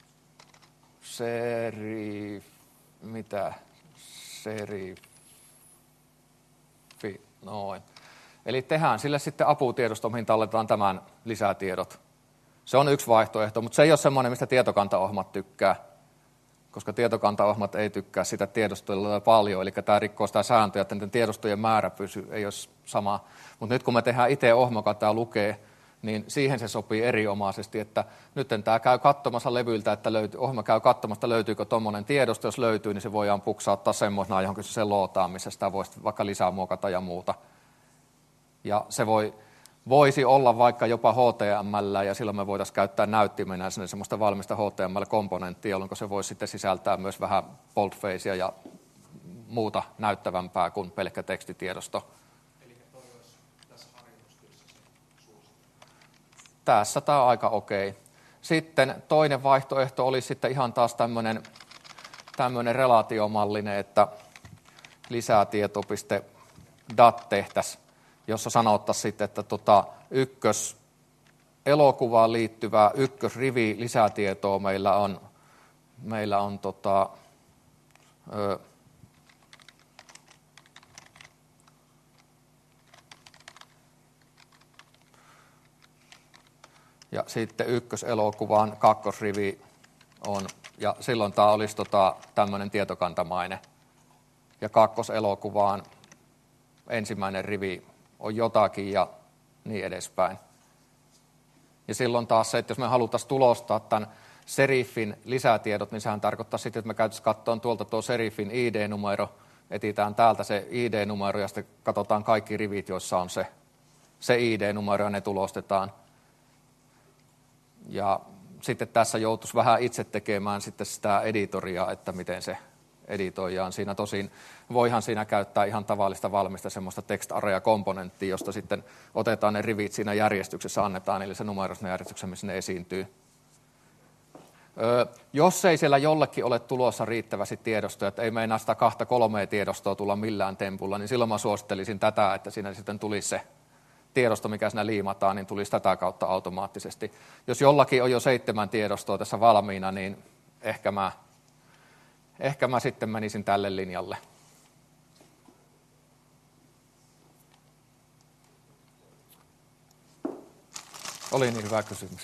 noin. Eli tehdään sille sitten aputiedosto, mihin talletetaan tämän lisätiedot. Se on yksi vaihtoehto, mutta se ei ole semmoinen, mistä tietokantaohjelmat tykkää, koska tietokantaohjelmat ei tykkää sitä tiedostoilla paljon, eli tämä rikkoo sitä sääntöä, että niiden tiedostojen määrä ei ole sama. Mutta nyt kun me tehdään itse ohjelma, joka tämä lukee, niin siihen se sopii erinomaisesti, että nyt tämä käy katsomassa levyltä, että ohjelma käy katsomassa, löytyykö tuommoinen tiedosto, jos löytyy, niin se voidaan puksauttaa semmoisena johonkin se lootaan, missä sitä voisi vaikka lisää muokata ja muuta. Ja se voisi olla vaikka jopa HTML, ja silloin me voitaisiin käyttää näyttimenä sinne semmoista valmista HTML-komponenttia, jolloin se voisi sitten sisältää myös vähän boldfacea ja muuta näyttävämpää kuin pelkkä tekstitiedosto. Eli toi olisi tässä harjoitustyössä se suositus. Tässä tämä on aika okei. Sitten toinen vaihtoehto olisi sitten ihan taas tämmöinen relaatiomallinen, että lisätieto.dat tehtäisiin, jossa sanottaisiin sitten, että elokuvaan liittyvää ykkösrivi lisätietoa meillä on ja sitten ykköselokuvaan kakkosrivi on, ja silloin tämä olisi tämmöinen tietokantamainen, ja kakkoselokuvaan ensimmäinen rivi on jotakin ja niin edespäin. Ja silloin taas se, että jos me haluttaisiin tulostaa tämän serifin lisätiedot, niin sehän tarkoittaa sitten, että me käytäisiin katsomaan tuolta tuo serifin ID-numero, etsitään täältä se ID-numero ja sitten katsotaan kaikki rivit, joissa on se ID-numero ja ne tulostetaan. Ja sitten tässä joutuisi vähän itse tekemään sitten sitä editoria, että miten se editoidaan. Siinä tosin voihan siinä käyttää ihan tavallista valmista semmoista text-area-komponenttia, josta sitten otetaan ne rivit siinä järjestyksessä, annetaan niille se numero siinä järjestyksessä, missä ne esiintyy. Jos ei siellä jollekin ole tulossa riittävästi tiedostoja, että ei meinaa sitä 2-3 tiedostoa tulla millään tempulla, niin silloin mä suosittelisin tätä, että siinä sitten tulisi se tiedosto, mikä siinä liimataan, niin tulisi tätä kautta automaattisesti. Jos jollakin on jo 7 tiedostoa tässä valmiina, niin ehkä mä sitten menisin tälle linjalle. Oli niin hyvä kysymys.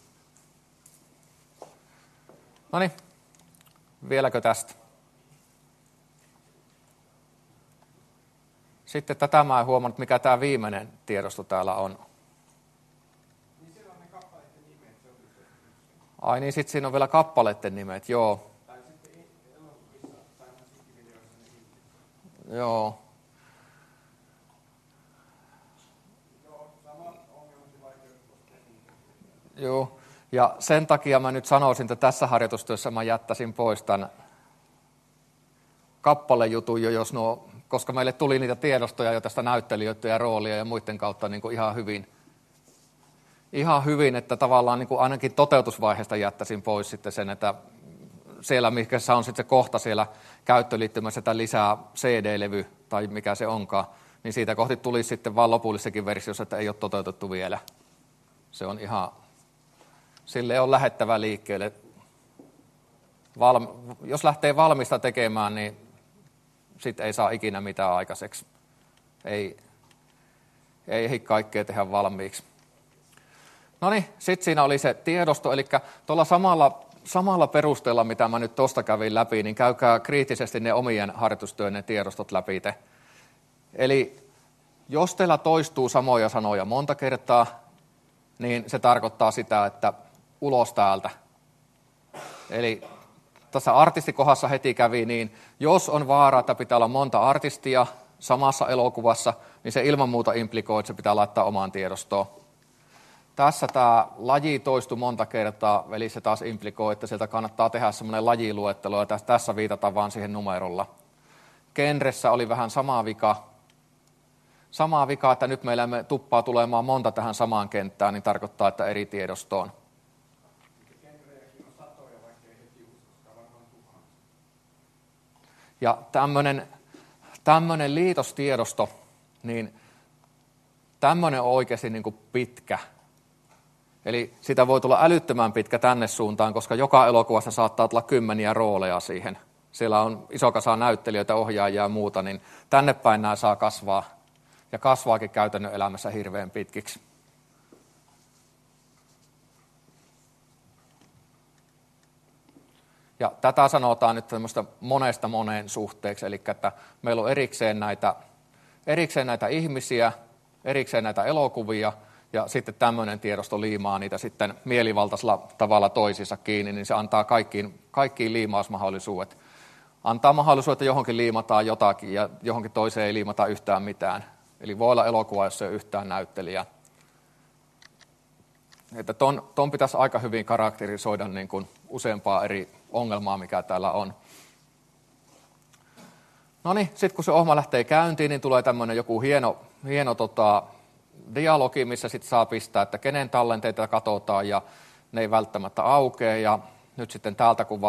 No niin, vieläkö tästä? Sitten tätä mä en huomannut, mikä tämä viimeinen tiedosto täällä on. Niin siellä on ne kappaleiden nimet. Ai niin, sitten siinä on vielä kappaleiden nimet, joo. Tai sitten elokuvissa tai musiikkivideoissa ne nimet. Joo. Joo, sama ongelma se vaikeus koskee niitä. Joo, ja sen takia mä nyt sanoisin, että tässä harjoitustyössä mä jättäisin pois tämän kappalejutun jo, koska meille tuli niitä tiedostoja jo tästä näyttelijöiden ja roolia ja muiden kautta niin kuin ihan hyvin, että tavallaan niin kuin ainakin toteutusvaiheesta jättäisin pois sitten sen, että siellä, mikä on sitten se kohta siellä käyttöliittymässä, että lisää CD-levy tai mikä se onkaan, niin siitä kohti tulisi sitten vaan lopullisessakin versiossa, että ei ole toteutettu vielä. Se on ihan, sille on lähettävä liikkeelle. Jos lähtee valmista tekemään, niin sitten ei saa ikinä mitään aikaiseksi. Ei kaikkea tehdä valmiiksi. No niin, sitten siinä oli se tiedosto, eli tuolla samalla perusteella, mitä mä nyt tuosta kävin läpi, niin käykää kriittisesti ne omien harjoitustyönne tiedostot läpi te. Eli jos teillä toistuu samoja sanoja monta kertaa, niin se tarkoittaa sitä, että ulos täältä. Eli tässä artistikohdassa heti kävi niin, jos on vaara, että pitää olla monta artistia, samassa elokuvassa, niin se ilman muuta implikoi, että se pitää laittaa omaan tiedostoon. Tässä tämä laji toistui monta kertaa, eli se taas implikoi, että sieltä kannattaa tehdä semmoinen lajiluettelo, ja tässä viitataan vaan siihen numerolla. Genressä oli vähän sama vika, että nyt meillä tuppaa tulemaan monta tähän samaan kenttään, niin tarkoittaa, että eri tiedostoon. Genrejäkin on satoja, vaikka ei heti uskoisikaan, varmaan tuhansia. Ja tämmöinen liitostiedosto, niin tämmöinen on oikeasti niin kuin pitkä. Eli sitä voi tulla älyttömän pitkä tänne suuntaan, koska joka elokuvassa saattaa tulla 10 rooleja siihen. Siellä on iso kasa näyttelijöitä, ohjaajia ja muuta, niin tänne päin nämä saa kasvaa. Ja kasvaakin käytännön elämässä hirveän pitkiksi. Ja tätä sanotaan nyt tämmöistä monesta moneen suhteeksi, eli että meillä on erikseen näitä ihmisiä, erikseen näitä elokuvia, ja sitten tämmöinen tiedosto liimaa niitä sitten mielivaltaisella tavalla toisiinsa kiinni, niin se antaa kaikkiin liimausmahdollisuudet. Antaa mahdollisuuden, että johonkin liimataan jotakin ja johonkin toiseen ei liimata yhtään mitään. Eli voi olla elokuva, jos ei ole yhtään näyttelijää. Että ton pitäisi aika hyvin karakterisoida niin kuin useampaa eri ongelmaa, mikä täällä on. No niin, sitten kun se ohjelma lähtee käyntiin, niin tulee tämmöinen joku hieno dialogi, missä sitten saa pistää, että kenen tallenteita katsotaan ja ne ei välttämättä aukea. Ja nyt sitten täältä kun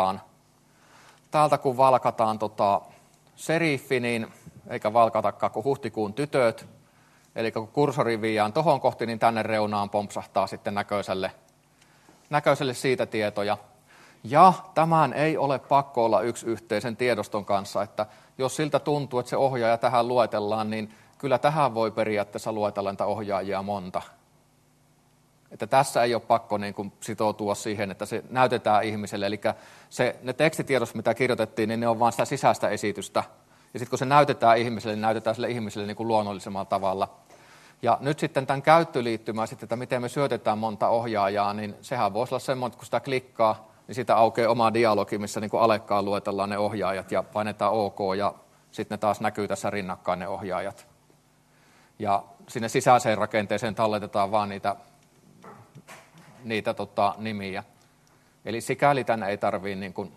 valkataan seriffi, niin eikä valkatakaan kuin huhtikuun tytöt. Eli kun kursori viiään tohon kohti, niin tänne reunaan pompsahtaa sitten näköiselle siitä tietoja. Ja tämän ei ole pakko olla yksi yhteisen tiedoston kanssa, että jos siltä tuntuu, että se ohjaaja tähän luetellaan, niin kyllä tähän voi periaatteessa luetella niitä ohjaajia monta. Että tässä ei ole pakko niin kuin sitoutua siihen, että se näytetään ihmiselle. Eli ne tekstitiedot, mitä kirjoitettiin, niin ne on vain sitä sisäistä esitystä. Ja sitten kun se näytetään ihmiselle, niin näytetään sille ihmiselle niin kuin luonnollisemmalla tavalla. Ja nyt sitten tämän käyttöliittymään, että miten me syötetään monta ohjaajaa, niin sehän voisi olla semmoinen, että kun sitä klikkaa, niin siitä aukeaa oma dialogi, missä niin kuin alekkaan luetellaan ne ohjaajat ja painetaan OK, ja sitten ne taas näkyy tässä rinnakkain ne ohjaajat. Ja sinne sisäiseen rakenteeseen talletetaan vaan niitä nimiä. Eli sikäli tänne ei tarvitse niin kuin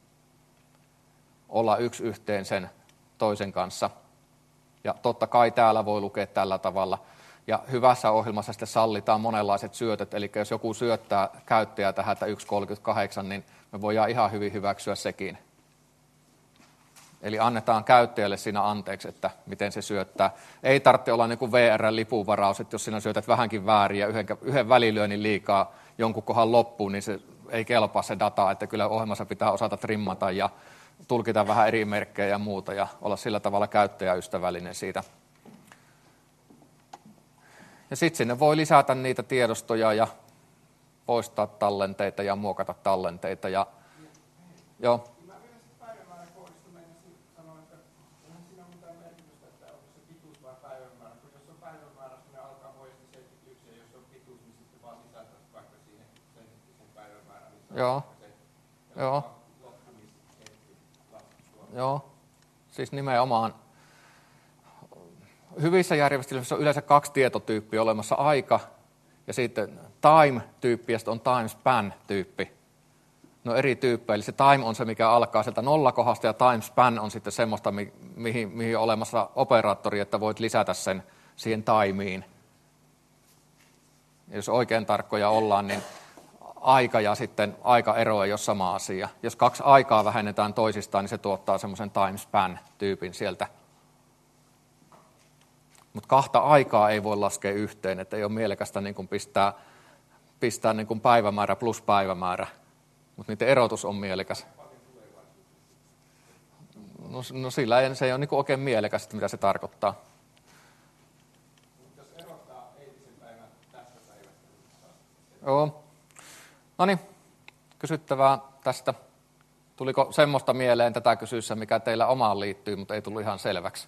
olla yksi yhteen sen toisen kanssa. Ja totta kai täällä voi lukea tällä tavalla. Ja hyvässä ohjelmassa sitten sallitaan monenlaiset syötöt. Eli jos joku syöttää käyttäjää tähän 1.38, niin me voidaan ihan hyvin hyväksyä sekin. Eli annetaan käyttäjälle siinä anteeksi, että miten se syöttää. Ei tarvitse olla niin kuin VR-lipunvaraus, että jos sinä syötät vähänkin väärin ja yhden välilyönnin liikaa jonkun kohan loppuun, niin se ei kelpaa se data, että kyllä ohjelmassa pitää osata trimmata ja tulkita vähän eri merkkejä ja muuta ja olla sillä tavalla käyttäjäystävällinen siitä. Ja sitten sinne voi lisätä niitä tiedostoja ja poistaa tallenteita ja muokata tallenteita. Ja, joo. Mä vielä sitten päivämäärän kohdista mennessä sanoin, että eihän siinä ole mitään merkitystä, että onko se pituus vai päivämäärä. Kun jos on päivämäärä, niin ne alkaa vuodesta 71, ja jos on pituus, niin sitten vaan sisältää vaikka siihen sen päivämäärän. Niin joo. Se, joo. Joo. Siis nimenomaan. Hyvissä järjestelmissä on yleensä 2 tietotyyppiä olemassa, aika ja sitten time-tyyppi ja sitten on time span-tyyppi. No eri tyyppejä, eli se time on se, mikä alkaa sieltä nollakohdasta ja time span on sitten semmoista, mihin on olemassa operaattori, että voit lisätä sen siihen timeen. Ja jos oikein tarkkoja ollaan, niin aika ja sitten aikaero ei ole sama asia. Jos 2 aikaa vähennetään toisistaan, niin se tuottaa semmoisen time span-tyypin sieltä. Mutta 2 aikaa ei voi laskea yhteen, että ei ole mielekästä niin kuin pistää niin kuin päivämäärä plus päivämäärä. Mutta niiden erotus on mielekäs. No sillä se ei ole niin kuin oikein mielekäs, mitä se tarkoittaa. Jos erottaa eilisen päivän tästä päivästä. Joo. No niin, kysyttävää tästä. Tuliko semmoista mieleen tätä kysyssä, mikä teillä omaan liittyy, mutta ei tullut ihan selväksi?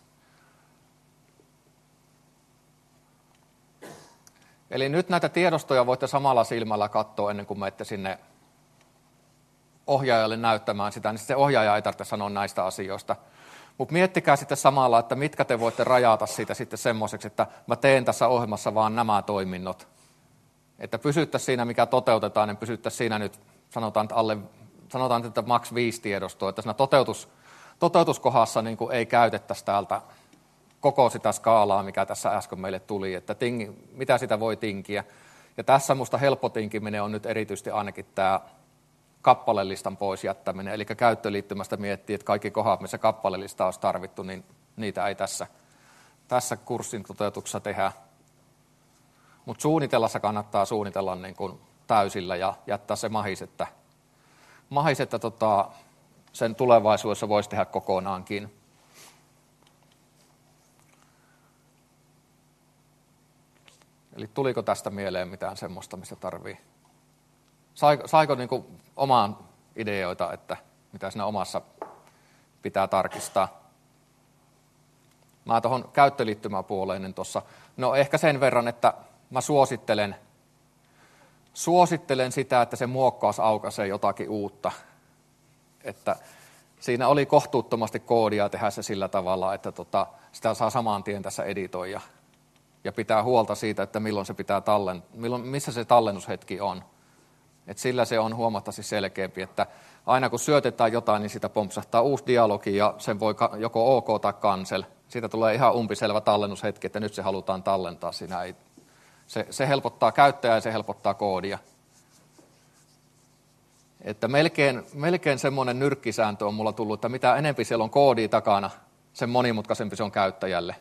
Eli nyt näitä tiedostoja voitte samalla silmällä katsoa ennen kuin menette sinne ohjaajalle näyttämään sitä, niin se ohjaaja ei tarvitse sanoa näistä asioista. Mutta miettikää sitten samalla, että mitkä te voitte rajata siitä sitten semmoiseksi, että mä teen tässä ohjelmassa vaan nämä toiminnot. Että pysyttäisiin siinä, mikä toteutetaan, niin pysyttäisiin siinä nyt, sanotaan että maks 5 tiedostoa, että siinä toteutuskohdassa niin kuin ei käytettäisi täältä koko sitä skaalaa, mikä tässä äsken meille tuli, että mitä sitä voi tinkiä. Ja tässä musta helppo tinkiminen on nyt erityisesti ainakin tämä kappalelistan pois jättäminen, eli käyttöliittymästä miettii, että kaikki kohdat, missä kappalelista olisi tarvittu, niin niitä ei tässä kurssin toteutuksessa tehdä. Mutta suunnitellassa kannattaa suunnitella niin kuin täysillä ja jättää se mahis, että sen tulevaisuudessa voisi tehdä kokonaankin. Eli tuliko tästä mieleen mitään semmoista, mistä tarvii? Saiko niin kuin omaan ideoita, että mitä siinä omassa pitää tarkistaa? Mä tuohon käyttöliittymäpuoleen niin tuossa, no ehkä sen verran, että mä suosittelen sitä, että se muokkaus aukaisee jotakin uutta. Että siinä oli kohtuuttomasti koodia tehdä se sillä tavalla, että sitä saa saman tien tässä editoida. Ja pitää huolta siitä, että milloin se pitää missä se tallennushetki on. Et sillä se on huomattavasti selkeämpi, että aina kun syötetään jotain, niin siitä pompsahtaa uusi dialogi ja sen voi joko OK tai cancel. Siitä tulee ihan umpiselvä tallennushetki, että nyt se halutaan tallentaa. Se helpottaa käyttäjää ja se helpottaa koodia. Että melkein semmoinen nyrkkisääntö on mulla tullut, että mitä enempi siellä on koodia takana, sen monimutkaisempi se on käyttäjälle.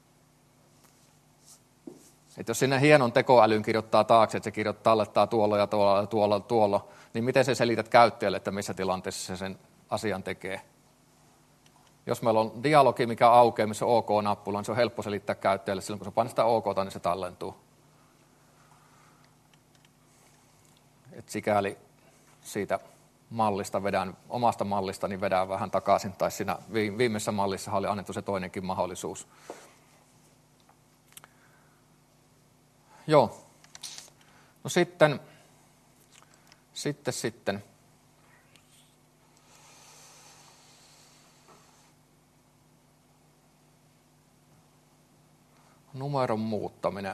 Että jos sinne hienon tekoälyn kirjoittaa taakse, että se tallettaa tuolla ja tuolla, niin miten se selität käyttäjälle, että missä tilanteessa se sen asian tekee? Jos meillä on dialogi, mikä aukeaa, missä on OK-nappula, niin se on helppo selittää käyttäjälle. Silloin kun se painaa sitä OK-ta, niin se tallentuu. Et sikäli siitä omasta mallistani vedän vähän takaisin, tai siinä viimeisessä mallissa oli annettu se toinenkin mahdollisuus. Joo. No sitten. Numeron muuttaminen.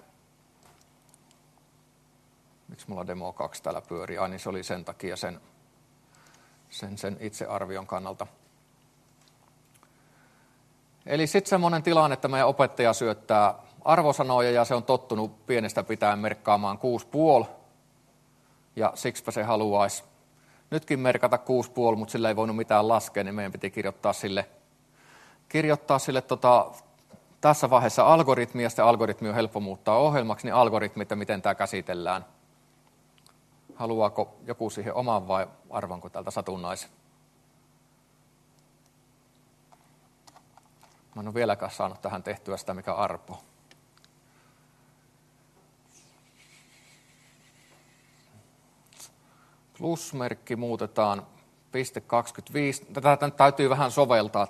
Miksi mulla demo 2 täällä pyörii? Ai niin se oli sen takia sen itsearvion kannalta. Eli sitten semmoinen tilanne, että meidän opettaja syöttää arvosanoja ja se on tottunut pienestä pitäen merkkaamaan 6,5 ja siksipä se haluaisi nytkin merkata 6,5, mutta sillä ei voinut mitään laskea, niin meidän piti kirjoittaa sille tässä vaiheessa algoritmi, ja sitten algoritmi on helppo muuttaa ohjelmaksi, niin algoritmi, että miten tämä käsitellään. Haluaako joku siihen oman vai arvanko täältä satunnaisen? Mä en ole vieläkään saanut tähän tehtyä sitä, mikä arpo. Plusmerkki muutetaan .25. Tätä täytyy vähän soveltaa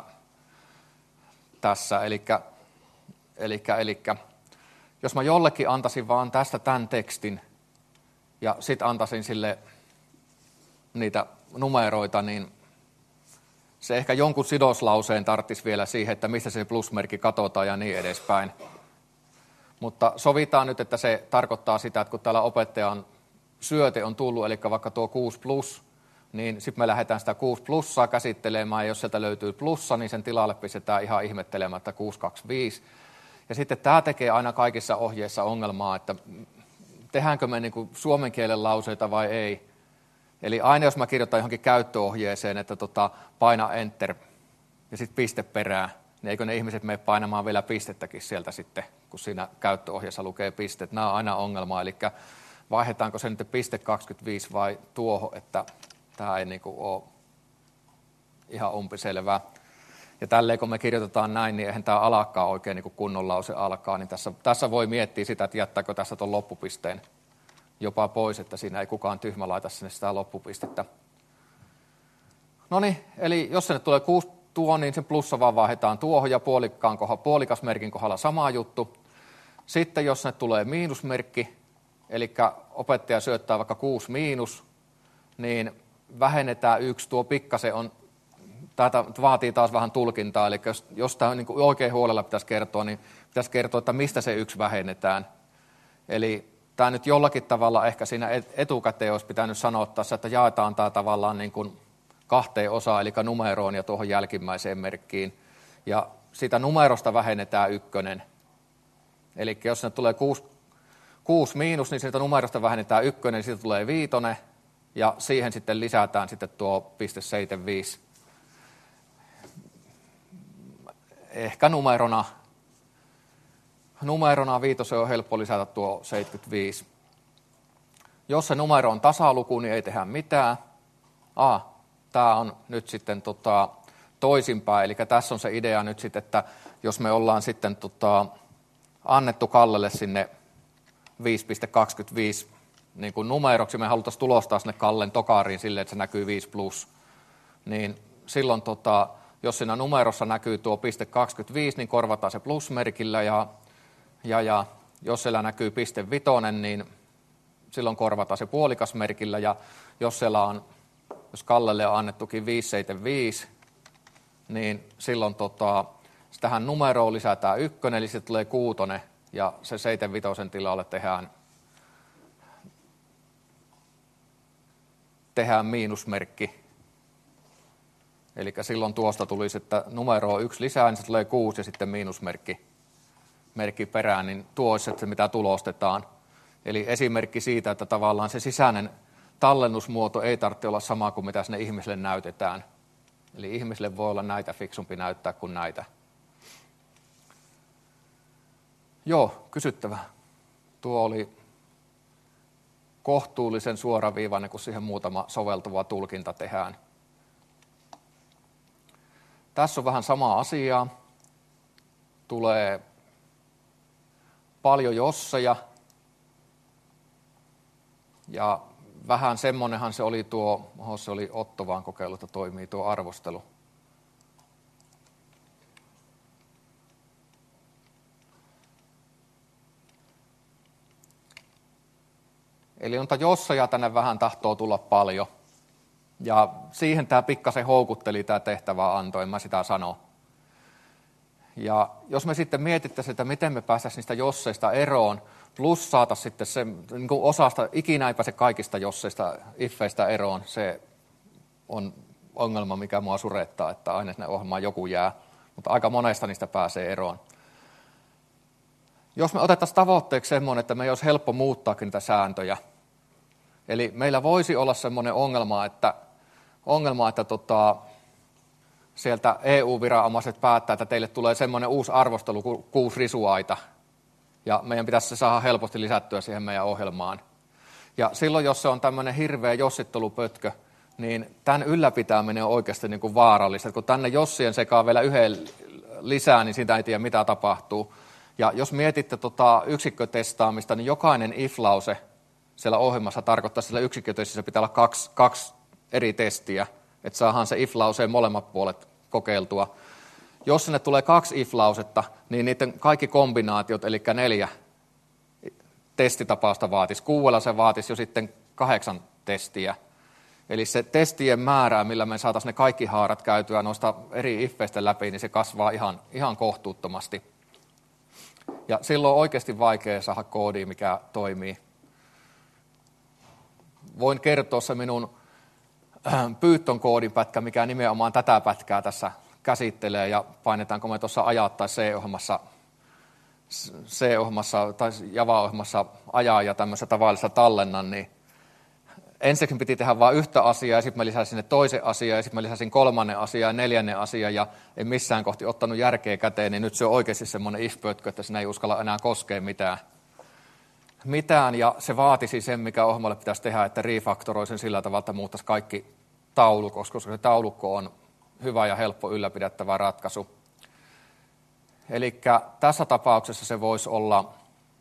tässä. Eli jos mä jollekin antaisin vaan tästä tämän tekstin ja sitten antaisin sille niitä numeroita, niin se ehkä jonkun sidoslauseen tarvitsisi vielä siihen, että mistä se plusmerkki katsotaan ja niin edespäin. Mutta sovitaan nyt, että se tarkoittaa sitä, että kun täällä opettajan syöte on tullut, eli vaikka tuo 6+, niin sitten me lähdetään sitä 6+ käsittelemään, ja jos sieltä löytyy plussa, niin sen tilalle pistetään ihan ihmettelemättä 625. Ja sitten tämä tekee aina kaikissa ohjeissa ongelmaa, että tehdäänkö me niin kuin suomen kielen lauseita vai ei. Eli aina jos mä kirjoitan johonkin käyttöohjeeseen, että paina enter ja sitten piste perään, niin eikö ne ihmiset mene painamaan vielä pistettäkin sieltä sitten, kun siinä käyttöohjeessa lukee pistet. Nämä on aina ongelma, eli vaihdetaanko se nyt .25 vai tuohon, että tämä ei niin kuin ole ihan umpiselvää. Ja tälleen kun me kirjoitetaan näin, niin eihän tämä alakaan oikein niin kuin kunnon lause alkaa, niin tässä voi miettiä sitä, että jättääkö tässä tuon loppupisteen jopa pois, että siinä ei kukaan tyhmä laita sinne sitä loppupistettä. No niin, eli jos sinne tulee 6 niin sen plussa vaan vaihdetaan tuohon ja puolikasmerkin kohdalla sama juttu. Sitten jos sinne tulee miinusmerkki, eli opettaja syöttää vaikka 6-, niin vähennetään 1, tuo pikkasen on tämä vaatii taas vähän tulkintaa, eli jos tämä niin kuin oikein huolella pitäisi kertoa, niin pitäisi kertoa, että mistä se 1 vähennetään. Eli tämä nyt jollakin tavalla ehkä siinä etukäteen olisi pitänyt sanoa tässä, että jaetaan tämä tavallaan niin kuin 2 osaan, eli numeroon ja tuohon jälkimmäiseen merkkiin. Ja siitä numerosta vähennetään 1. Eli jos sinne tulee 6 miinus, niin siitä numerosta vähennetään 1, niin siitä tulee 5, ja siihen sitten lisätään sitten tuo 0,75. Ehkä numerona 5 on helppo lisätä tuo 75. Jos se numero on tasaluku, niin ei tehdä mitään. Tämä on nyt sitten toisinpäin, eli tässä on se idea nyt sitten, että jos me ollaan sitten annettu Kallelle sinne 5,25 niin kuin numeroksi, me haluttaisiin tulostaa sinne Kallen tokariin silleen, että se näkyy 5+, niin silloin jos siinä numerossa näkyy tuo 0,25, niin korvataan se plusmerkillä, ja jos siellä näkyy 0,5, niin silloin korvataan se puolikasmerkillä, ja jos Kallelle on annettukin 5,75, niin silloin tähän numeroon lisätään 1, eli se tulee 6, ja se 75 tilalle tehdään miinusmerkki. Eli silloin tuosta tulisi, että numero on 1 lisää, niin se tulee 6 ja sitten miinusmerkki perään, niin tuo olisi se, mitä tulostetaan. Eli esimerkki siitä, että tavallaan se sisäinen tallennusmuoto ei tarvitse olla sama kuin mitä sinne ihmiselle näytetään. Eli ihmiselle voi olla näitä fiksumpi näyttää kuin näitä. Joo, kysyttävä. Tuo oli kohtuullisen suoraviivainen, kun siihen muutama soveltuva tulkinta tehdään. Tässä on vähän samaa asiaa. Tulee paljon josseja. Ja vähän semmonenhan se oli se oli Otto vaan kokeilut, että toimii tuo arvostelu. Eli noita josseja tänne vähän tahtoo tulla paljon. Ja siihen tämä pikkasen houkutteli tämä tehtävä antoi, en mä sitä sano. Ja jos me sitten mietittäisiin, että miten me päästäisiin niistä josseista eroon, plus saataisiin sitten se niin kuin osasta, ikinä ei pääse kaikista josseista, iffeistä eroon, se on ongelma, mikä mua surettaa, että aina sinne ohjelmaan joku jää, mutta aika monesta niistä pääsee eroon. Jos me otettaisiin tavoitteeksi semmoinen, että me ei olisi helppo muuttaakin niitä sääntöjä, eli meillä voisi olla semmoinen ongelma, että sieltä EU-viranomaiset päättää, että teille tulee semmoinen uusi arvostelu kuin 6 risuaita, ja meidän pitäisi se saada helposti lisättyä siihen meidän ohjelmaan. Ja silloin, jos se on tämmöinen hirveä jossittelupötkö, niin tämän ylläpitäminen on oikeasti niin kuin vaarallista. Kun tänne jossien sekaan vielä yhden lisää, niin siitä ei tiedä, mitä tapahtuu. Ja jos mietitte yksikkötestaamista, niin jokainen if-lause siellä ohjelmassa tarkoittaa, että siellä yksikkötestissä pitää olla kaksi eri testiä, että saadaan se if-lauseen molemmat puolet kokeiltua. Jos sinne tulee 2 if-lausetta, niin niiden kaikki kombinaatiot, eli 4 testitapausta vaatisi. 6 se vaatisi jo sitten 8 testiä. Eli se testien määrää, millä me saataisiin ne kaikki haarat käytyä noista eri iffeistä läpi, niin se kasvaa ihan kohtuuttomasti. Ja silloin on oikeasti vaikea saada koodia, mikä toimii. Voin kertoa se minun Python koodin pätkä, mikä nimenomaan tätä pätkää tässä käsittelee, ja painetaanko me tuossa ajaa tai C-ohjelmassa tai Java-ohjelmassa ajaa ja tämmöisessä tavallisessa tallennan, niin ensinnäkin piti tehdä vain yhtä asiaa, ja sitten mä lisäsin sinne toisen asian, ja sitten mä lisäsin 3. asian ja 4. asian, ja en missään kohti ottanut järkeä käteen, niin nyt se on oikeasti semmoinen if-pötkö, että siinä ei uskalla enää koskea mitään, ja se vaatisi sen, mikä ohjelmalle pitäisi tehdä, että refaktoroi sen sillä tavalla, että muuttaisi kaikki taulukoksi, koska se taulukko on hyvä ja helppo ylläpidettävä ratkaisu. Eli tässä tapauksessa se voisi olla,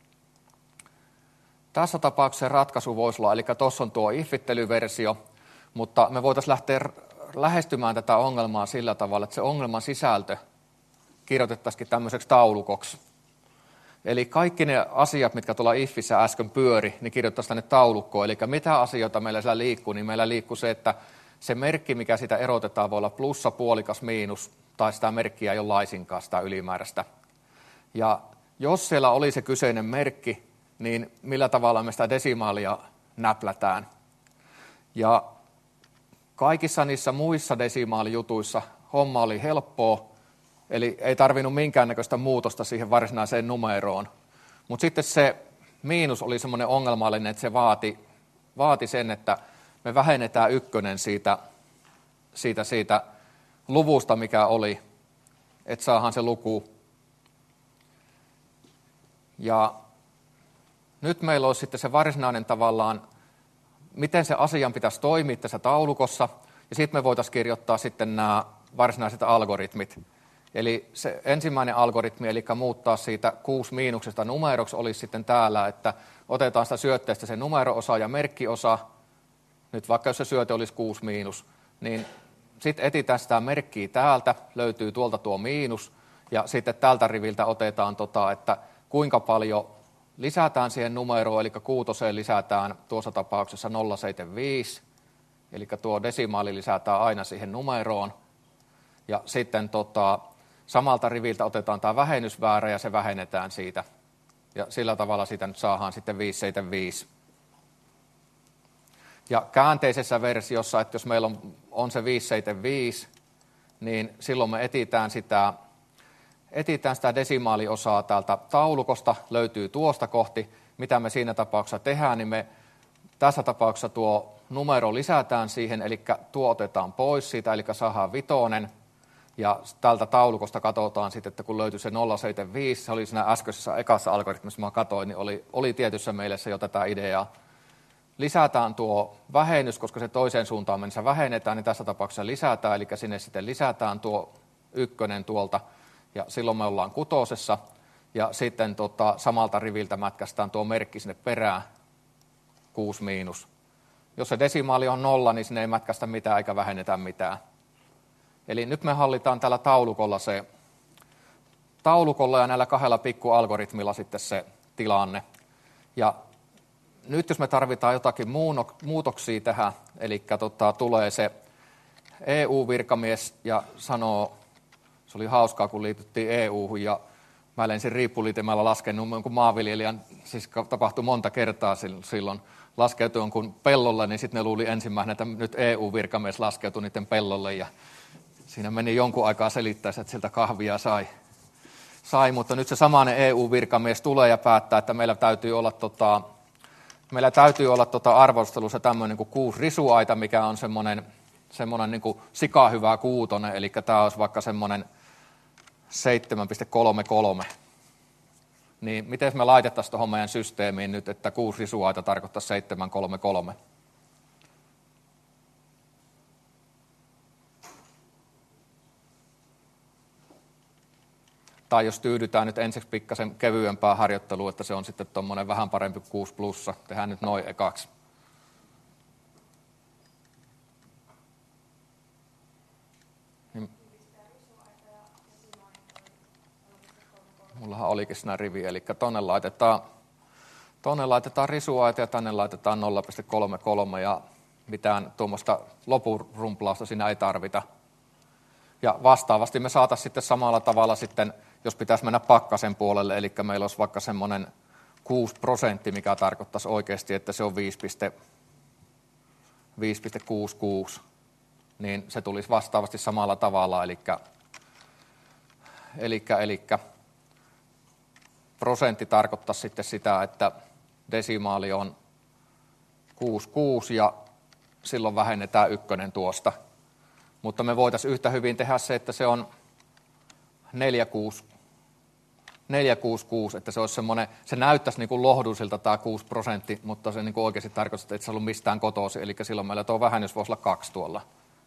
ratkaisu voisi olla, eli tuossa on tuo ifittelyversio, mutta me voitaisiin lähteä lähestymään tätä ongelmaa sillä tavalla, että se ongelman sisältö kirjoitettaisiin tämmöiseksi taulukoksi. Eli kaikki ne asiat, mitkä tuolla ifissä äsken pyöri, niin kirjoittaisiin tänne taulukkoon. Eli mitä asioita meillä siellä liikkuu, niin meillä liikkuu se, että se merkki, mikä sitä erotetaan, voi olla plussa, puolikas, miinus, tai sitä merkkiä ei ole laisinkaan, sitä ylimääräistä. Ja jos siellä oli se kyseinen merkki, niin millä tavalla me sitä desimaalia näplätään. Ja kaikissa niissä muissa desimaalijutuissa homma oli helppoa, eli ei tarvinnut minkäännäköistä muutosta siihen varsinaiseen numeroon. Mutta sitten se miinus oli semmoinen ongelmallinen, että se vaati sen, että me vähennetään 1 siitä luvusta, mikä oli, että saadaan se luku. Ja nyt meillä olisi sitten se varsinainen tavallaan, miten se asian pitäisi toimia tässä taulukossa, ja sitten me voitaisiin kirjoittaa sitten nämä varsinaiset algoritmit. Eli se ensimmäinen algoritmi, eli muuttaa siitä 6 miinuksesta numeroksi, olisi sitten täällä, että otetaan sitä syötteestä se numeroosa ja merkkiosa. Nyt vaikka jos se syöte olisi 6 miinus, niin sitten etsitään sitä merkkiä täältä, löytyy tuolta tuo miinus, ja sitten tältä riviltä otetaan, että kuinka paljon lisätään siihen numeroon, eli 6 lisätään tuossa tapauksessa 0,75, eli tuo desimaali lisätään aina siihen numeroon, ja sitten samalta riviltä otetaan tämä vähennysväärä ja se vähennetään siitä, ja sillä tavalla siitä nyt saadaan sitten 575. Ja käänteisessä versiossa, että jos meillä on se 575, niin silloin me etsitään sitä desimaaliosaa täältä taulukosta, löytyy tuosta kohti. Mitä me siinä tapauksessa tehdään, niin me tässä tapauksessa tuo numero lisätään siihen, eli tuo otetaan pois siitä, eli saadaan 5. Ja tältä taulukosta katsotaan sitten, että kun löytyy se 0,75, se oli siinä äskeisessä ekassa algoritmissa, mä katsoin, niin oli tietyssä mielessä jo tätä ideaa. Lisätään tuo vähennys, koska se toiseen suuntaan mennessä vähennetään, niin tässä tapauksessa lisätään, eli sinne sitten lisätään tuo 1 tuolta, ja silloin me ollaan 6, ja sitten samalta riviltä mätkästään tuo merkki sinne perään, 6 miinus. Jos se desimaali on 0, niin sinne ei mätkästä mitään eikä vähennetä mitään. Eli nyt me hallitaan tällä taulukolla ja näillä 2 pikkualgoritmilla sitten se tilanne. Ja nyt jos me tarvitaan jotakin muutoksia tähän, eli tulee se EU-virkamies ja sanoo, se oli hauskaa, kun liityttiin EU-hun ja mä lensin riippuliitymällä laskenut jonkun maanviljelijän, siis tapahtui monta kertaa silloin, laskeutui jonkun pellolle, niin sitten ne luuli ensimmäisenä, että nyt EU-virkamies laskeutui niiden pellolle ja siinä meni jonkun aikaa selittää, että sieltä kahvia sai, mutta nyt se samainen EU-virkamies tulee ja päättää, että meillä täytyy olla arvostelussa tämmöinen kuin 6 risuaita, mikä on semmoinen niin kuin sikahyvä 6, eli tämä olisi vaikka semmoinen 7,33. Niin miten me laitettaisiin tuohon meidän systeemiin nyt, että 6 risuaita tarkoittaa 7,33? Tai jos tyydytään nyt ensiksi pikkasen kevyempää harjoittelua, että se on sitten tuommoinen vähän parempi 6 plussa. Tehdään nyt noin ekaksi. Mullahan olikin siinä rivi, eli tonne laitetaan risuaita ja tänne laitetaan 0,33 ja mitään tuommoista lopurumplausta siinä ei tarvita. Ja vastaavasti me saataisiin sitten samalla tavalla sitten, jos pitäisi mennä pakkasen puolelle, eli meillä olisi vaikka semmoinen 6%, mikä tarkoittaisi oikeasti, että se on 5,66, niin se tulisi vastaavasti samalla tavalla, eli prosentti tarkoittaisi sitten sitä, että desimaali on 66 ja silloin vähennetään 1 tuosta. Mutta me voitaisiin yhtä hyvin tehdä se, että se on 466, että se olisi semmoinen, se näyttäisi niin kuin lohdullisilta tämä 6%, mutta se niin kuin oikeasti tarkoittaa, että se ei ollut mistään kotoisin, eli silloin meillä tuo vähennys voisi olla 2 tuolla.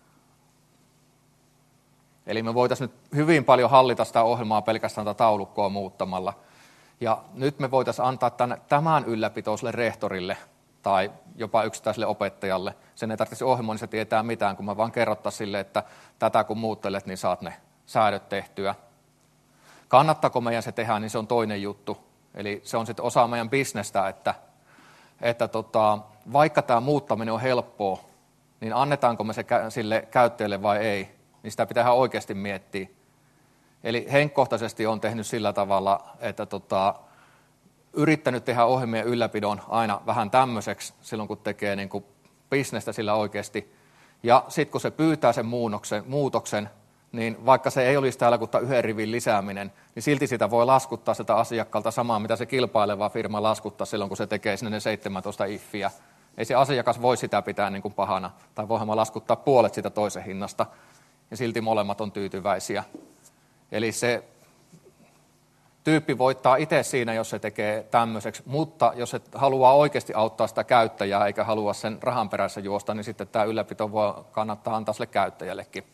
Eli me voitaisiin nyt hyvin paljon hallita sitä ohjelmaa pelkästään tätä taulukkoa muuttamalla. Ja nyt me voitaisiin antaa tämän ylläpitoiselle rehtorille tai jopa yksittäiselle opettajalle. Sen ei tarvitse ohjelmoinnissa tietää mitään, kun mä vaan kerrottaisiin sille, että tätä kun muuttelet, niin saat ne säädöt tehtyä. Kannattaako meidän se tehdä, niin se on toinen juttu. Eli se on sitten osa meidän bisnestä, että vaikka tämä muuttaminen on helppoa, niin annetaanko me se sille käyttäjälle vai ei, niin sitä pitää ihan oikeasti miettiä. Eli henkkohtaisesti on tehnyt sillä tavalla, että yrittänyt tehdä ohjelmien ylläpidon aina vähän tämmöiseksi silloin, kun tekee niin kuin bisnestä sillä oikeasti. Ja sitten kun se pyytää sen muutoksen, niin vaikka se ei olisi täällä kuin yhden rivin lisääminen, niin silti sitä voi laskuttaa sitä asiakkaalta samaa, mitä se kilpaileva firma laskuttaa silloin, kun se tekee sinne ne 17 iffiä. Ei se asiakas voi sitä pitää niin kuin pahana, tai voihan laskuttaa puolet sitä toisen hinnasta, ja silti molemmat on tyytyväisiä. Eli se tyyppi voittaa itse siinä, jos se tekee tämmöiseksi, mutta jos se haluaa oikeasti auttaa sitä käyttäjää, eikä halua sen rahan perässä juosta, niin sitten tämä ylläpito voi kannattaa antaa sille käyttäjällekin.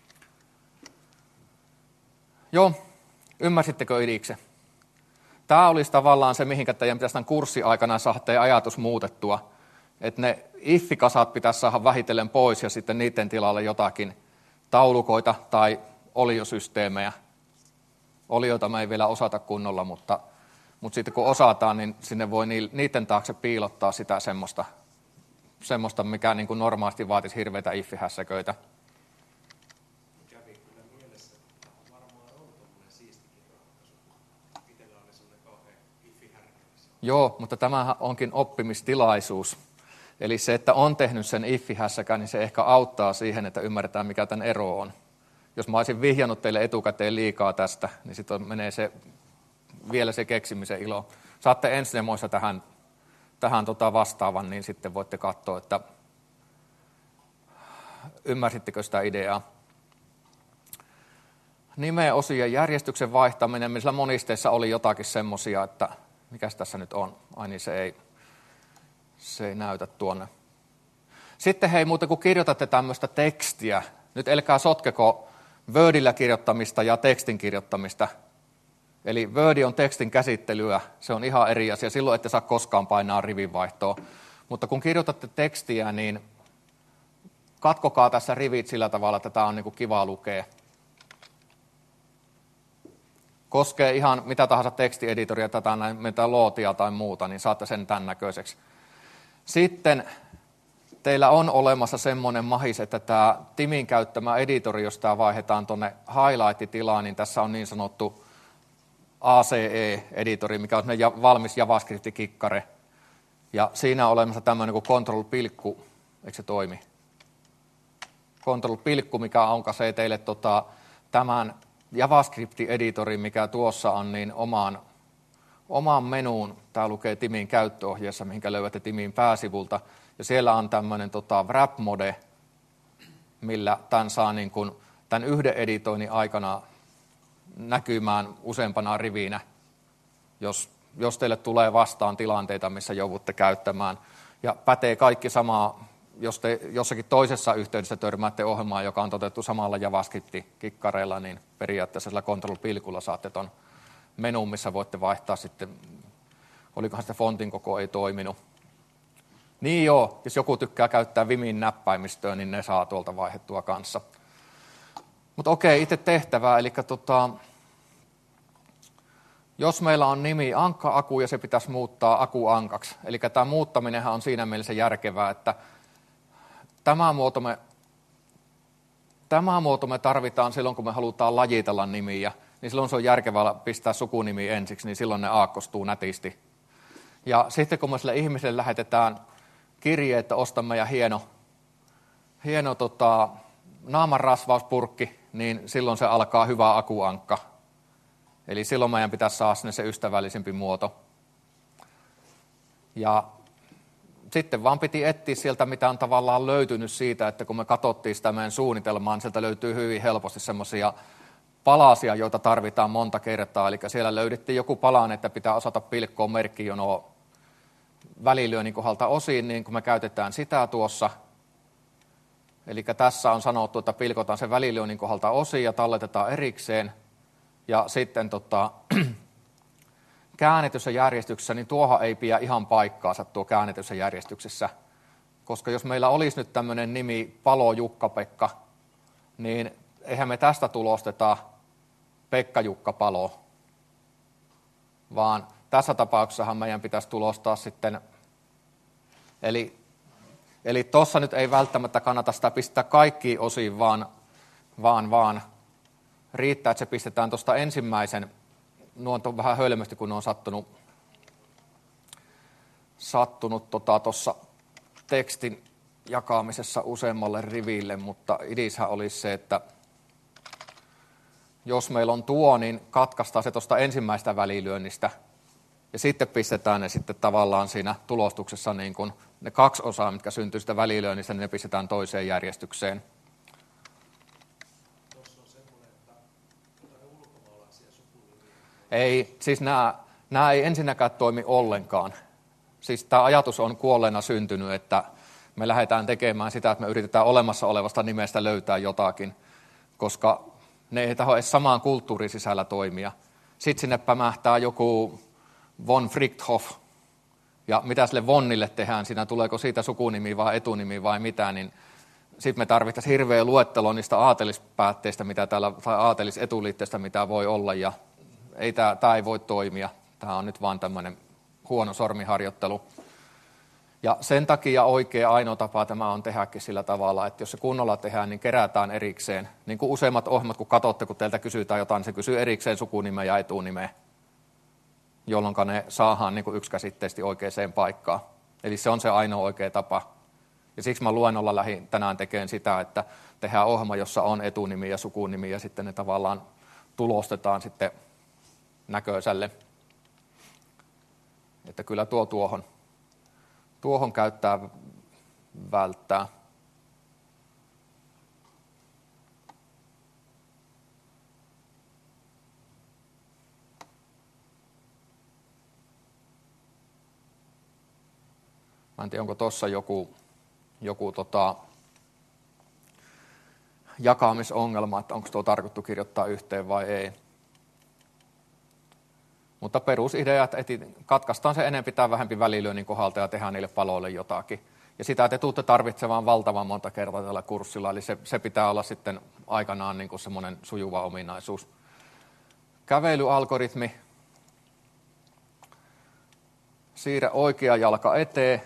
Joo, ymmärsittekö idikse? Tämä olisi tavallaan se, mihinkä teidän pitäisi tämän kurssin aikana saada teidän ajatus muutettua. Että ne if-kasat pitäisi saada vähitellen pois ja sitten niiden tilalle jotakin taulukoita tai oliosysteemejä. Olioita me ei vielä osata kunnolla, mutta sitten kun osataan, niin sinne voi niiden taakse piilottaa sitä semmoista mikä niin kuin normaalisti vaatisi hirveitä if-hässäköitä. Kävi kyllä mielessä, että varmaan on tuommoinen siistikin ratkaisu. Itsellä oli semmoinen kauhean if-härkkäys. Joo, mutta tämähän onkin oppimistilaisuus. Eli se, että on tehnyt sen if-hässäkän, niin se ehkä auttaa siihen, että ymmärretään, mikä tämän ero on. Jos mä olisin vihjannut teille etukäteen liikaa tästä, niin sitten menee vielä se keksimisen ilo. Saatte ensinemoissa tähän vastaavan, niin sitten voitte katsoa, että ymmärsittekö sitä ideaa. Nimen osien järjestyksen vaihtaminen, missä monisteissa oli jotakin semmoisia, että mikäs tässä nyt on. Ai niin, se ei näytä tuonne. Sitten hei, muuten kun kirjoitatte tämmöistä tekstiä, nyt älkää sotkeko Wordillä kirjoittamista ja tekstin kirjoittamista. Eli Word on tekstin käsittelyä, se on ihan eri asia. Silloin ette saa koskaan painaa rivinvaihtoa. Mutta kun kirjoitatte tekstiä, niin katkokaa tässä rivit sillä tavalla, että tämä on niin kuin kiva lukea. Koskee ihan mitä tahansa tekstieditoria, mitä lootia tai muuta, niin saatte sen tämän näköiseksi. Sitten teillä on olemassa semmoinen mahis, että tämä Timin käyttämä editori, jos tämä vaihdetaan tuonne highlight-tilaan, niin tässä on niin sanottu ACE-editori, mikä on valmis JavaScript-kikkare. Ja siinä on olemassa tämmöinen kuin control-pilkku, eikö se toimi? Control-pilkku, mikä aukaisee teille tämän JavaScript-editorin, mikä tuossa on, niin omaan menuun. Tämä lukee Timin käyttöohjeessa, mihinkä löydätte Timin pääsivulta. Ja siellä on tämmöinen wrap-mode, millä tämän saa niin kuin, tämän yhden editoinnin aikana näkymään useampana rivinä, jos teille tulee vastaan tilanteita, missä joudutte käyttämään. Ja pätee kaikki samaa, jos te jossakin toisessa yhteydessä törmäätte ohjelmaan, joka on toteutettu samalla JavaScript-kikkareilla, niin periaatteessa sillä control-pilkulla saatte ton menun, missä voitte vaihtaa sitten, olikohan sitä fontin koko ei toiminut. Niin joo, jos joku tykkää käyttää Vimin näppäimistöä, niin ne saa tuolta vaihdettua kanssa. Mutta okei, itse tehtävää, eli jos meillä on nimi Ankka-Aku ja se pitäisi muuttaa Aku-Ankaksi, eli tämä muuttaminenhan on siinä mielessä järkevää, että tämä muoto me tarvitaan silloin, kun me halutaan lajitella nimiä, niin silloin se on järkevää pistää sukunimi ensiksi, niin silloin ne aakkostuu nätisti. Ja sitten kun me sille ihmiselle lähetetään kirje, että osta meidän hieno naamanrasvauspurkki, niin silloin se alkaa hyvä Aku-Ankka. Eli silloin meidän pitäisi saada sinne se ystävällisempi muoto. Ja sitten vaan piti etsiä sieltä, mitä on tavallaan löytynyt siitä, että kun me katsottiin sitä meidän suunnitelmaa, niin sieltä löytyy hyvin helposti semmoisia palasia, joita tarvitaan monta kertaa. Eli siellä löydettiin joku palan, että pitää osata pilkkoa merkkijonoa välilyönnin kohdalta osiin, niin kun me käytetään sitä tuossa. Eli tässä on sanottu, että pilkotaan se välilyönnin kohdalta osiin ja talletetaan erikseen. Ja sitten käännetyssä järjestyksessä, niin tuohan ei pidä ihan paikkaansa tuo käännetyssä järjestyksessä. Koska jos meillä olisi nyt tämmöinen nimi Palo Jukka-Pekka, niin eihän me tästä tulosteta Pekka-Jukka Palo. Vaan tässä tapauksessahan meidän pitäisi tulostaa sitten, eli Eli tuossa nyt ei välttämättä kannata sitä pistää kaikkiin osiin, vaan riittää, että se pistetään tuosta ensimmäisen, nuo on vähän hölmösti, kun ne on sattunut tuossa tekstin jakamisessa useammalle riville, mutta idishän olisi se, että jos meillä on tuo, niin katkaistaan se tuosta ensimmäistä välilyönnistä ja sitten pistetään ne sitten tavallaan siinä tulostuksessa niin kuin ne 2 osaa, mitkä syntyy sitä välilyönnistä, niin ne pistetään toiseen järjestykseen. Tuossa on semmoinen, että ulkomaalaisia sukunimiä. Ei, siis nämä ei ensinnäkään toimi ollenkaan. Siis tämä ajatus on kuolleena syntynyt, että me lähdetään tekemään sitä, että me yritetään olemassa olevasta nimestä löytää jotakin, koska ne ei taho edes samaan kulttuurin sisällä toimia. Sitten sinne pämähtää joku von Frichthof, ja mitä sille Vonnille tehdään, siinä tuleeko siitä sukunimi vai etunimi vai mitä, niin sitten me tarvittaisiin hirveä luettelo niistä aatelispäätteistä, mitä täällä, tai aatelisetuliitteistä, mitä voi olla, ja tämä ei voi toimia. Tämä on nyt vaan tämmöinen huono sormiharjoittelu. Ja sen takia oikea ainoa tapa tämä on tehdäkin sillä tavalla, että jos se kunnolla tehdään, niin kerätään erikseen. Niin kuin useimmat ohjelmat, kun katsotte, kun teiltä kysytään jotain, niin se kysyy erikseen sukunimeä ja etunimeä, jolloin ne saadaan niin kuin yksikäsitteisesti oikeaan paikkaan. Eli se on se ainoa oikea tapa. Ja siksi mä luennolla lähdin tänään tekemään sitä, että tehdään ohjelma, jossa on etunimi ja sukunimi, ja sitten ne tavallaan tulostetaan sitten näköiselle. Että kyllä tuohon käyttää välttää. Mä en tiedä, onko tuossa joku jakamisongelma, että onko tuo tarkoitettu kirjoittaa yhteen vai ei. Mutta perusidea, että katkaistaan se enempi tai vähempi välilyönnin kohdalta ja tehdään niille paloille jotakin. Ja sitä te tuutte tarvitsemaan valtavan monta kertaa tällä kurssilla, eli se pitää olla sitten aikanaan niin kuin semmoinen sujuva ominaisuus. Kävelyalgoritmi. Siirrä oikea jalka eteen.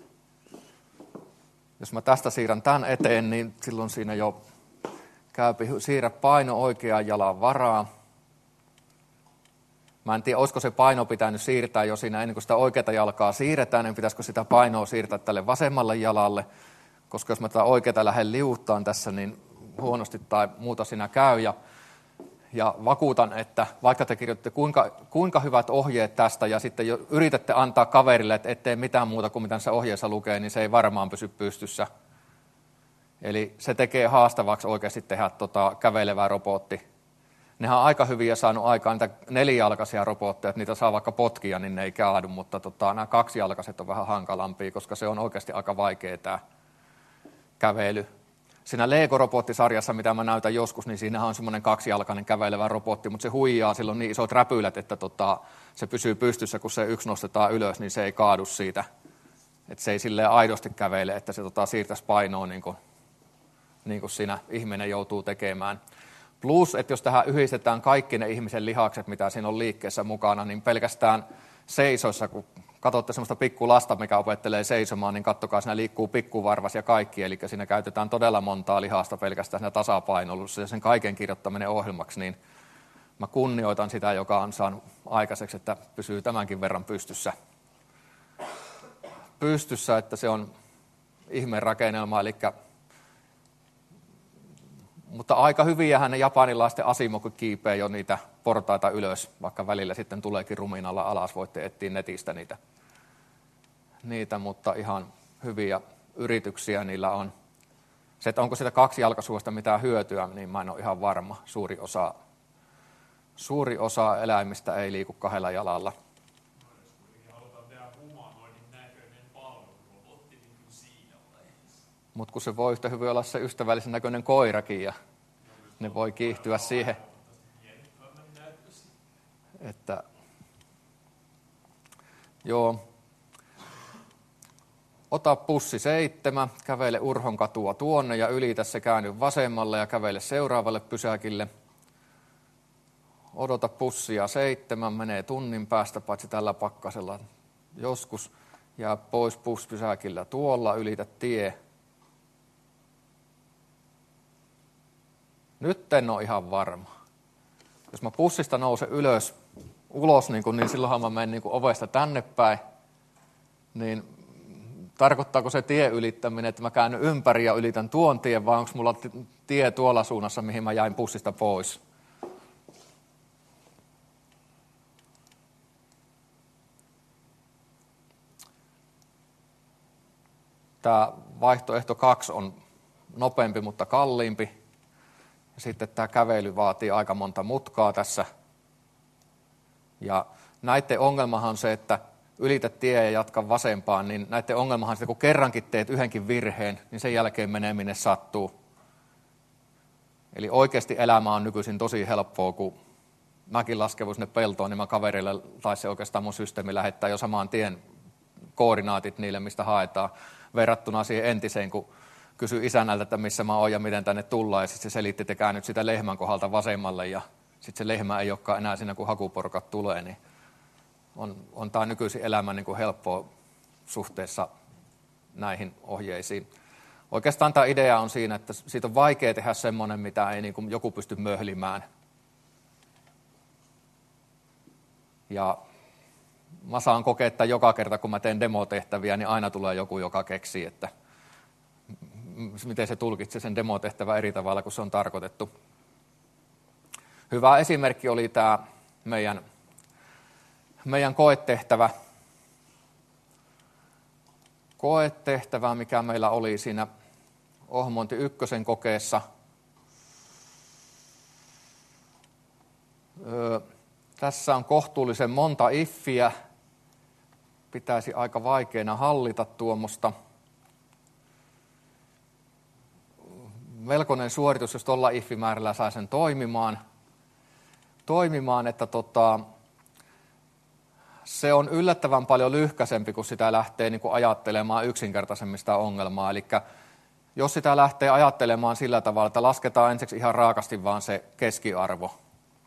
Jos mä tästä siirrän tämän eteen, niin silloin siinä jo käypi. Siirrä paino oikean jalan varaan. Mä en tiedä, olisiko se paino pitänyt siirtää jo siinä ennen kuin sitä oikeata jalkaa siirretään, niin pitäisikö sitä painoa siirtää tälle vasemmalle jalalle, koska jos mä tätä oikeata lähden liuuttaan tässä, niin huonosti tai muuta siinä käy. Ja vakuutan, että vaikka te kirjoitte kuinka hyvät ohjeet tästä ja sitten jo yritätte antaa kaverille, että ettei mitään muuta kuin mitä se ohjeessa lukee, niin se ei varmaan pysy pystyssä. Eli se tekee haastavaksi oikeasti tehdä kävelevä robotti. Nehän on aika hyviä saanut aikaan niitä 4-jalkaisia robotteja, että niitä saa vaikka potkia, niin ne ei kaadu, mutta nämä 2-jalkaiset on vähän hankalampia, koska se on oikeasti aika vaikea tämä kävely. Siinä Lego-robottisarjassa, mitä mä näytän joskus, niin siinähän on semmoinen 2-jalkainen kävelevä robotti, mutta se huijaa silloin niin isot räpylät, että se pysyy pystyssä, kun se yksi nostetaan ylös, niin se ei kaadu siitä. Että se ei silleen aidosti kävele, että se siirtäisi painoa niin kuin siinä ihminen joutuu tekemään. Plus, että jos tähän yhdistetään kaikki ne ihmisen lihakset, mitä siinä on liikkeessä mukana, niin pelkästään seisoissa, kun katsotte semmoista pikkulasta, mikä opettelee seisomaan, niin katsokaa, siinä liikkuu pikkuvarvas ja kaikki, eli siinä käytetään todella montaa lihasta pelkästään siinä tasapainoilussa ja sen kaiken kirjoittaminen ohjelmaksi, niin mä kunnioitan sitä, joka on saanut aikaiseksi, että pysyy tämänkin verran pystyssä, että se on ihmeen rakennelma, mutta aika hyviähän ne japanilaisten asimo, kun kiipee jo niitä portaita ylös, vaikka välillä sitten tuleekin ruminalla alas, voitte etsiä netistä niitä, mutta ihan hyviä yrityksiä niillä on. Se, että onko sitä 2-jalkaisuudesta mitään hyötyä, niin mä en ole ihan varma. Suuri osa eläimistä ei liiku 2 jalalla. Jos kuitenkin halutaan tehdä humanoidin näköinen palvelurobotti, niin kyllä siinä vaiheessa. Mutta kun se voi yhtä hyvin olla se ystävällisen näköinen koirakin ja ne voi kiihtyä siihen. Että, joo. Ota pussi 7, kävele Urhon katua tuonne ja ylitä se, käänny vasemmalle ja kävele seuraavalle pysäkille. Odota pussia 7, menee tunnin päästä, paitsi tällä pakkasella joskus. Jää pois buspysäkillä tuolla, ylitä tie. Nyt en ole ihan varma. Jos mä bussista nousen ulos, niin silloinhan mä menen niin ovesta tänne päin, niin tarkoittaako se tie ylittäminen, että mä käännyn ympäri ja ylitän tuon tien, vai onko mulla tie tuolla suunnassa, mihin mä jäin bussista pois? Tämä vaihtoehto 2 on nopeampi, mutta kalliimpi. Ja sitten tämä kävely vaatii aika monta mutkaa tässä. Ja näiden ongelmahan on se, että ylitä tie ja jatka vasempaan, niin näiden ongelmahan on se, että kun kerrankin teet yhdenkin virheen, niin sen jälkeen menee minne sattuu. Eli oikeasti elämä on nykyisin tosi helppoa, kun mäkin laskevuin sinne peltoon, niin mä kaverille, tai se oikeastaan mun systeemi lähettää jo samaan tien koordinaatit niille, mistä haetaan, verrattuna siihen entiseen, kun kysyi isännältä, että missä mä oon ja miten tänne tullaan, ja sitten se selitti, että käännyt sitä lehmän kohdalta vasemmalle, ja sitten se lehmä ei olekaan enää siinä, kun hakuporkat tulee, niin on tämä nykyisin elämä niin kuin helppoa suhteessa näihin ohjeisiin. Oikeastaan tämä idea on siinä, että siitä on vaikea tehdä semmoinen, mitä ei niin kuin joku pysty möhlimään. Ja mä saan kokea, että joka kerta, kun mä teen demotehtäviä, niin aina tulee joku, joka keksii, että miten se tulkitsee sen demotehtävän eri tavalla, kuin se on tarkoitettu. Hyvä esimerkki oli tämä meidän koetehtävä. Koetehtävä, mikä meillä oli siinä Ohmonti 1 kokeessa. Tässä on kohtuullisen monta iffiä. Pitäisi aika vaikeana hallita tuommoista. Melkoinen suoritus, jos tuolla if-määrällä saa sen toimimaan, että se on yllättävän paljon lyhkäisempi, kun sitä lähtee niin kuin ajattelemaan yksinkertaisemmista ongelmaa. Eli jos sitä lähtee ajattelemaan sillä tavalla, että lasketaan ensiksi ihan raakasti vaan se keskiarvo.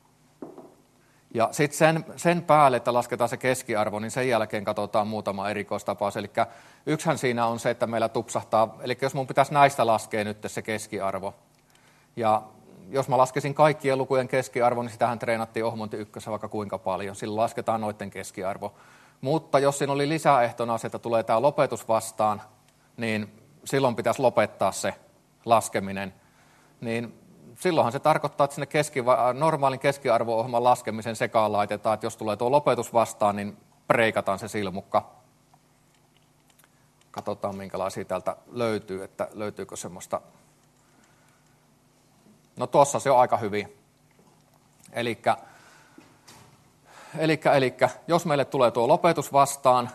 Ja sitten sen päälle, että lasketaan se keskiarvo, niin sen jälkeen katsotaan muutama erikoistapaus. Eli yksihän siinä on se, että meillä tupsahtaa, eli jos mun pitäisi näistä laskea nyt se keskiarvo. Ja jos mä laskesin kaikkien lukujen keskiarvo, niin sitähän treenattiin Ohmonti 1 vaikka kuinka paljon. Silloin lasketaan noiden keskiarvo. Mutta jos siinä oli lisäehtona se, että tulee tämä lopetus vastaan, niin silloin pitäisi lopettaa se laskeminen. Niin silloinhan se tarkoittaa, että sinne normaalin keskiarvo-ohjelman laskemisen sekaan laitetaan, että jos tulee tuo lopetus vastaan, niin preikataan se silmukka. Katsotaan, minkälaisia täältä löytyy, että löytyykö semmoista. No tuossa se on aika hyvin. Elikkä jos meille tulee tuo lopetus vastaan,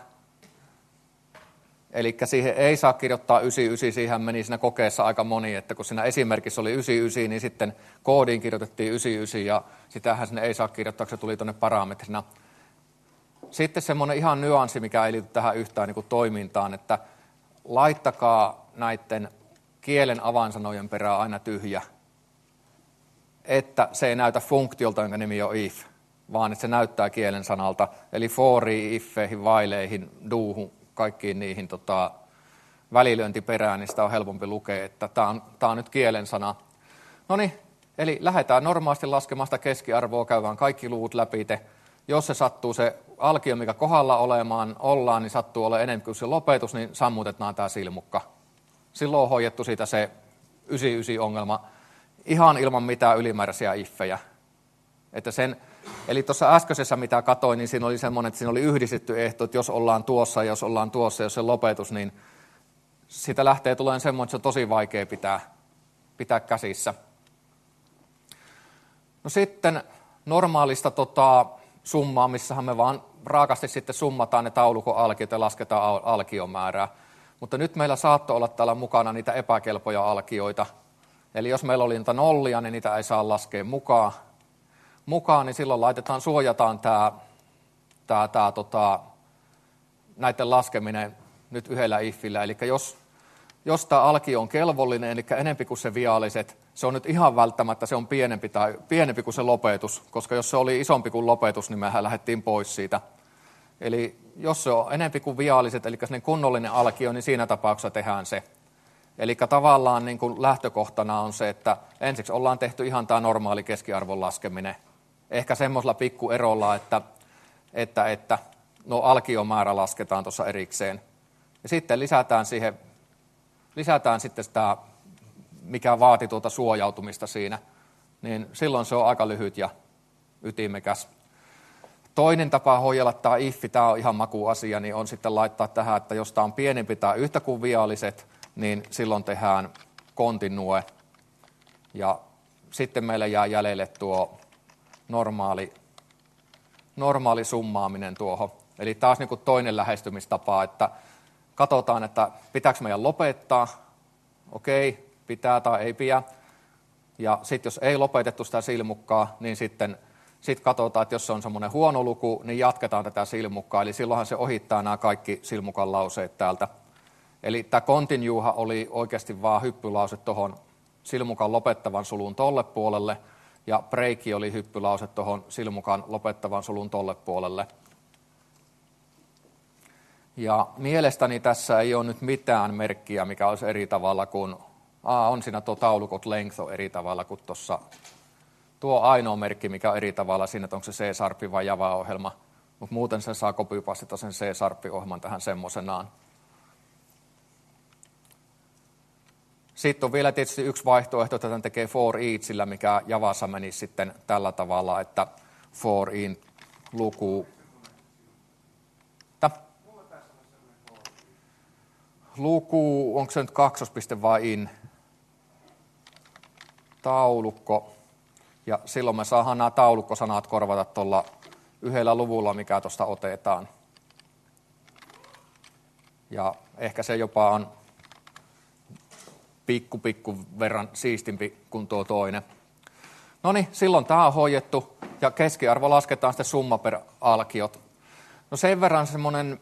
eli siihen ei saa kirjoittaa 99, siihen meni siinä kokeessa aika moni, että kun siinä esimerkissä oli 99, niin sitten koodiin kirjoitettiin 99 ja sitähän sinne ei saa kirjoittaa, kun se tuli tuonne parametrina. Sitten semmoinen ihan nyanssi, mikä ei liity tähän yhtään niin kuin toimintaan, että laittakaa näiden kielen avainsanojen perään aina tyhjä, että se ei näytä funktiolta, jonka nimi on if, vaan että se näyttää kielen sanalta, eli foriin, iffeihin, whileihin, dohun, kaikkiin niihin välilyöntiperään, niin sitä on helpompi lukea, että tämä on nyt kielen sana. No niin, eli lähdetään normaalisti laskemaan sitä keskiarvoa, käydään kaikki luvut läpi. Jos se sattuu se alkio, mikä kohdalla ollaan, niin sattuu olemaan enemmän kuin se lopetus, niin sammutetaan tämä silmukka. Silloin on hoidettu siitä se 99-ongelma ihan ilman mitään ylimääräisiä iffejä. Eli tuossa äskeisessä, mitä katsoin, niin siinä oli semmoinen, että siinä oli yhdistetty ehto, että jos ollaan tuossa ja jos ollaan tuossa, jos se lopetus, niin siitä lähtee tulemaan semmoinen, että se on tosi vaikea pitää käsissä. No sitten normaalista summaamissahan me vaan raakasti sitten summataan ne taulukon alkiot ja lasketaan alkiomäärää. Mutta nyt meillä saattoi olla täällä mukana niitä epäkelpoja alkioita. Eli jos meillä oli niitä nollia, niin niitä ei saa laskea mukaan, niin silloin suojataan näiden laskeminen nyt yhdellä ifillä. Eli jos tämä alkio on kelvollinen, eli enempi kuin se vialliset, se on nyt ihan välttämättä, se on pienempi kuin se lopetus, koska jos se oli isompi kuin lopetus, niin mehän lähdettiin pois siitä. Eli jos se on enempi kuin vialliset, eli sellainen kunnollinen alkio, niin siinä tapauksessa tehdään se. Eli tavallaan niin kuin lähtökohtana on se, että ensiksi ollaan tehty ihan tämä normaali keskiarvon laskeminen. Ehkä semmoisella pikkuerolla, että no alkiomäärä lasketaan tuossa erikseen. Ja sitten lisätään sitten sitä, mikä vaati tuota suojautumista siinä, niin silloin se on aika lyhyt ja ytimekäs. Toinen tapa hoidella tämä iffi, tämä on ihan makuasia, niin on sitten laittaa tähän, että jos tämä on pienempi tai yhtä kuin vialliset, niin silloin tehdään continue. Ja sitten meille jää jäljelle tuo normaali summaaminen tuohon. Eli taas niin kuin toinen lähestymistapa, että katsotaan, että pitääkö meidän lopettaa, okei, pitää tai ei pidä. Ja sitten jos ei lopetettu sitä silmukkaa, niin sitten katsotaan, että jos se on semmoinen huono luku, niin jatketaan tätä silmukkaa. Eli silloinhan se ohittaa nämä kaikki silmukan lauseet täältä. Eli tämä continuehan oli oikeasti vaan hyppylause tuohon silmukan lopettavan sulun tolle puolelle, ja break oli hyppylause tuohon silmukan lopettavan sulun tolle puolelle. Ja mielestäni tässä ei ole nyt mitään merkkiä, mikä olisi eri tavalla kuin, on siinä tuo taulukot length on eri tavalla kuin tuossa. Tuo ainoa merkki, mikä on eri tavalla siinä, että onko se C-sharpi vai Java-ohjelma, mutta muuten se saa copypastata sen C-sharpi-ohjelman tähän semmoisenaan. Sitten on vielä tietysti yksi vaihtoehto, että tämän tekee for eachillä, mikä Javassa meni sitten tällä tavalla, että for in luku. Luku, onko se nyt kaksospiste vai in? Taulukko. Ja silloin me saadaan nämä taulukkosanat korvata tuolla yhdellä luvulla, mikä tuosta otetaan. Ja ehkä se jopa on pikku verran siistimpi kuin tuo toinen. No niin, silloin tämä on hoidettu ja keskiarvo lasketaan sitten summa per alkiot. No sen verran semmoinen,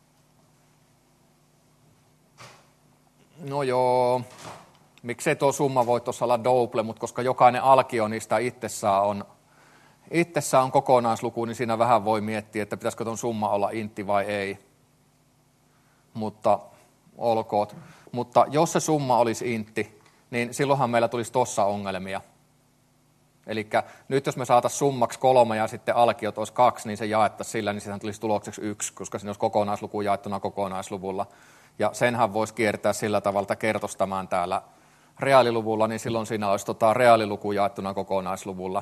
no joo, miksei tuo summa voi tuossa olla double, mutta koska jokainen alkio niistä itsessään on kokonaisluku, niin siinä vähän voi miettiä, että pitäisikö tuon summa olla intti vai ei. Mutta olkoot. Mutta jos se summa olisi intti, niin silloinhan meillä tulisi tuossa ongelmia. Eli nyt jos me saataisiin summaksi 3 ja sitten alkiot olisi 2, niin se jaettaisiin sillä, niin siitä tulisi tulokseksi 1, koska siinä olisi kokonaisluku jaettuna kokonaisluvulla. Ja senhän voisi kiertää sillä tavalla kertostamaan täällä reaaliluvulla, niin silloin siinä olisi reaaliluku jaettuna kokonaisluvulla.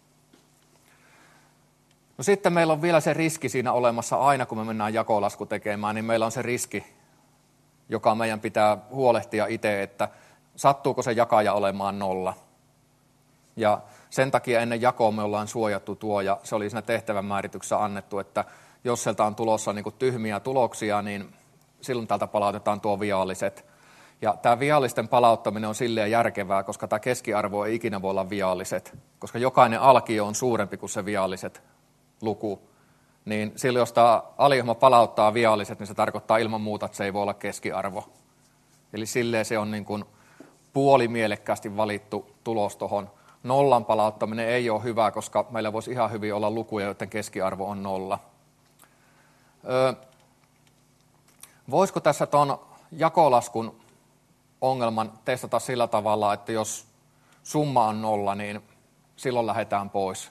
No sitten meillä on vielä se riski siinä olemassa aina, kun me mennään jakolasku tekemään, niin meillä on se riski, joka meidän pitää huolehtia itse, että sattuuko se jakaja olemaan 0. Ja sen takia ennen jakoa me ollaan suojattu tuo, ja se oli siinä tehtävän määrityksessä annettu, että jos sieltä on tulossa niin kuin tyhmiä tuloksia, niin silloin täältä palautetaan tuo vialliset. Ja tämä viallisten palauttaminen on silleen järkevää, koska tämä keskiarvo ei ikinä voi olla vialliset, koska jokainen alkio on suurempi kuin se vialliset luku. Niin silloin, jos tämä aliohjelma palauttaa vialliset, niin se tarkoittaa ilman muuta, että se ei voi olla keskiarvo. Eli silleen se on niin kuin puolimielekkäästi valittu tulos tuohon. 0 palauttaminen ei ole hyvä, koska meillä voisi ihan hyvin olla lukuja, joiden keskiarvo on 0. Voisiko tässä tuon jakolaskun ongelman testata sillä tavalla, että jos summa on 0, niin silloin lähdetään pois?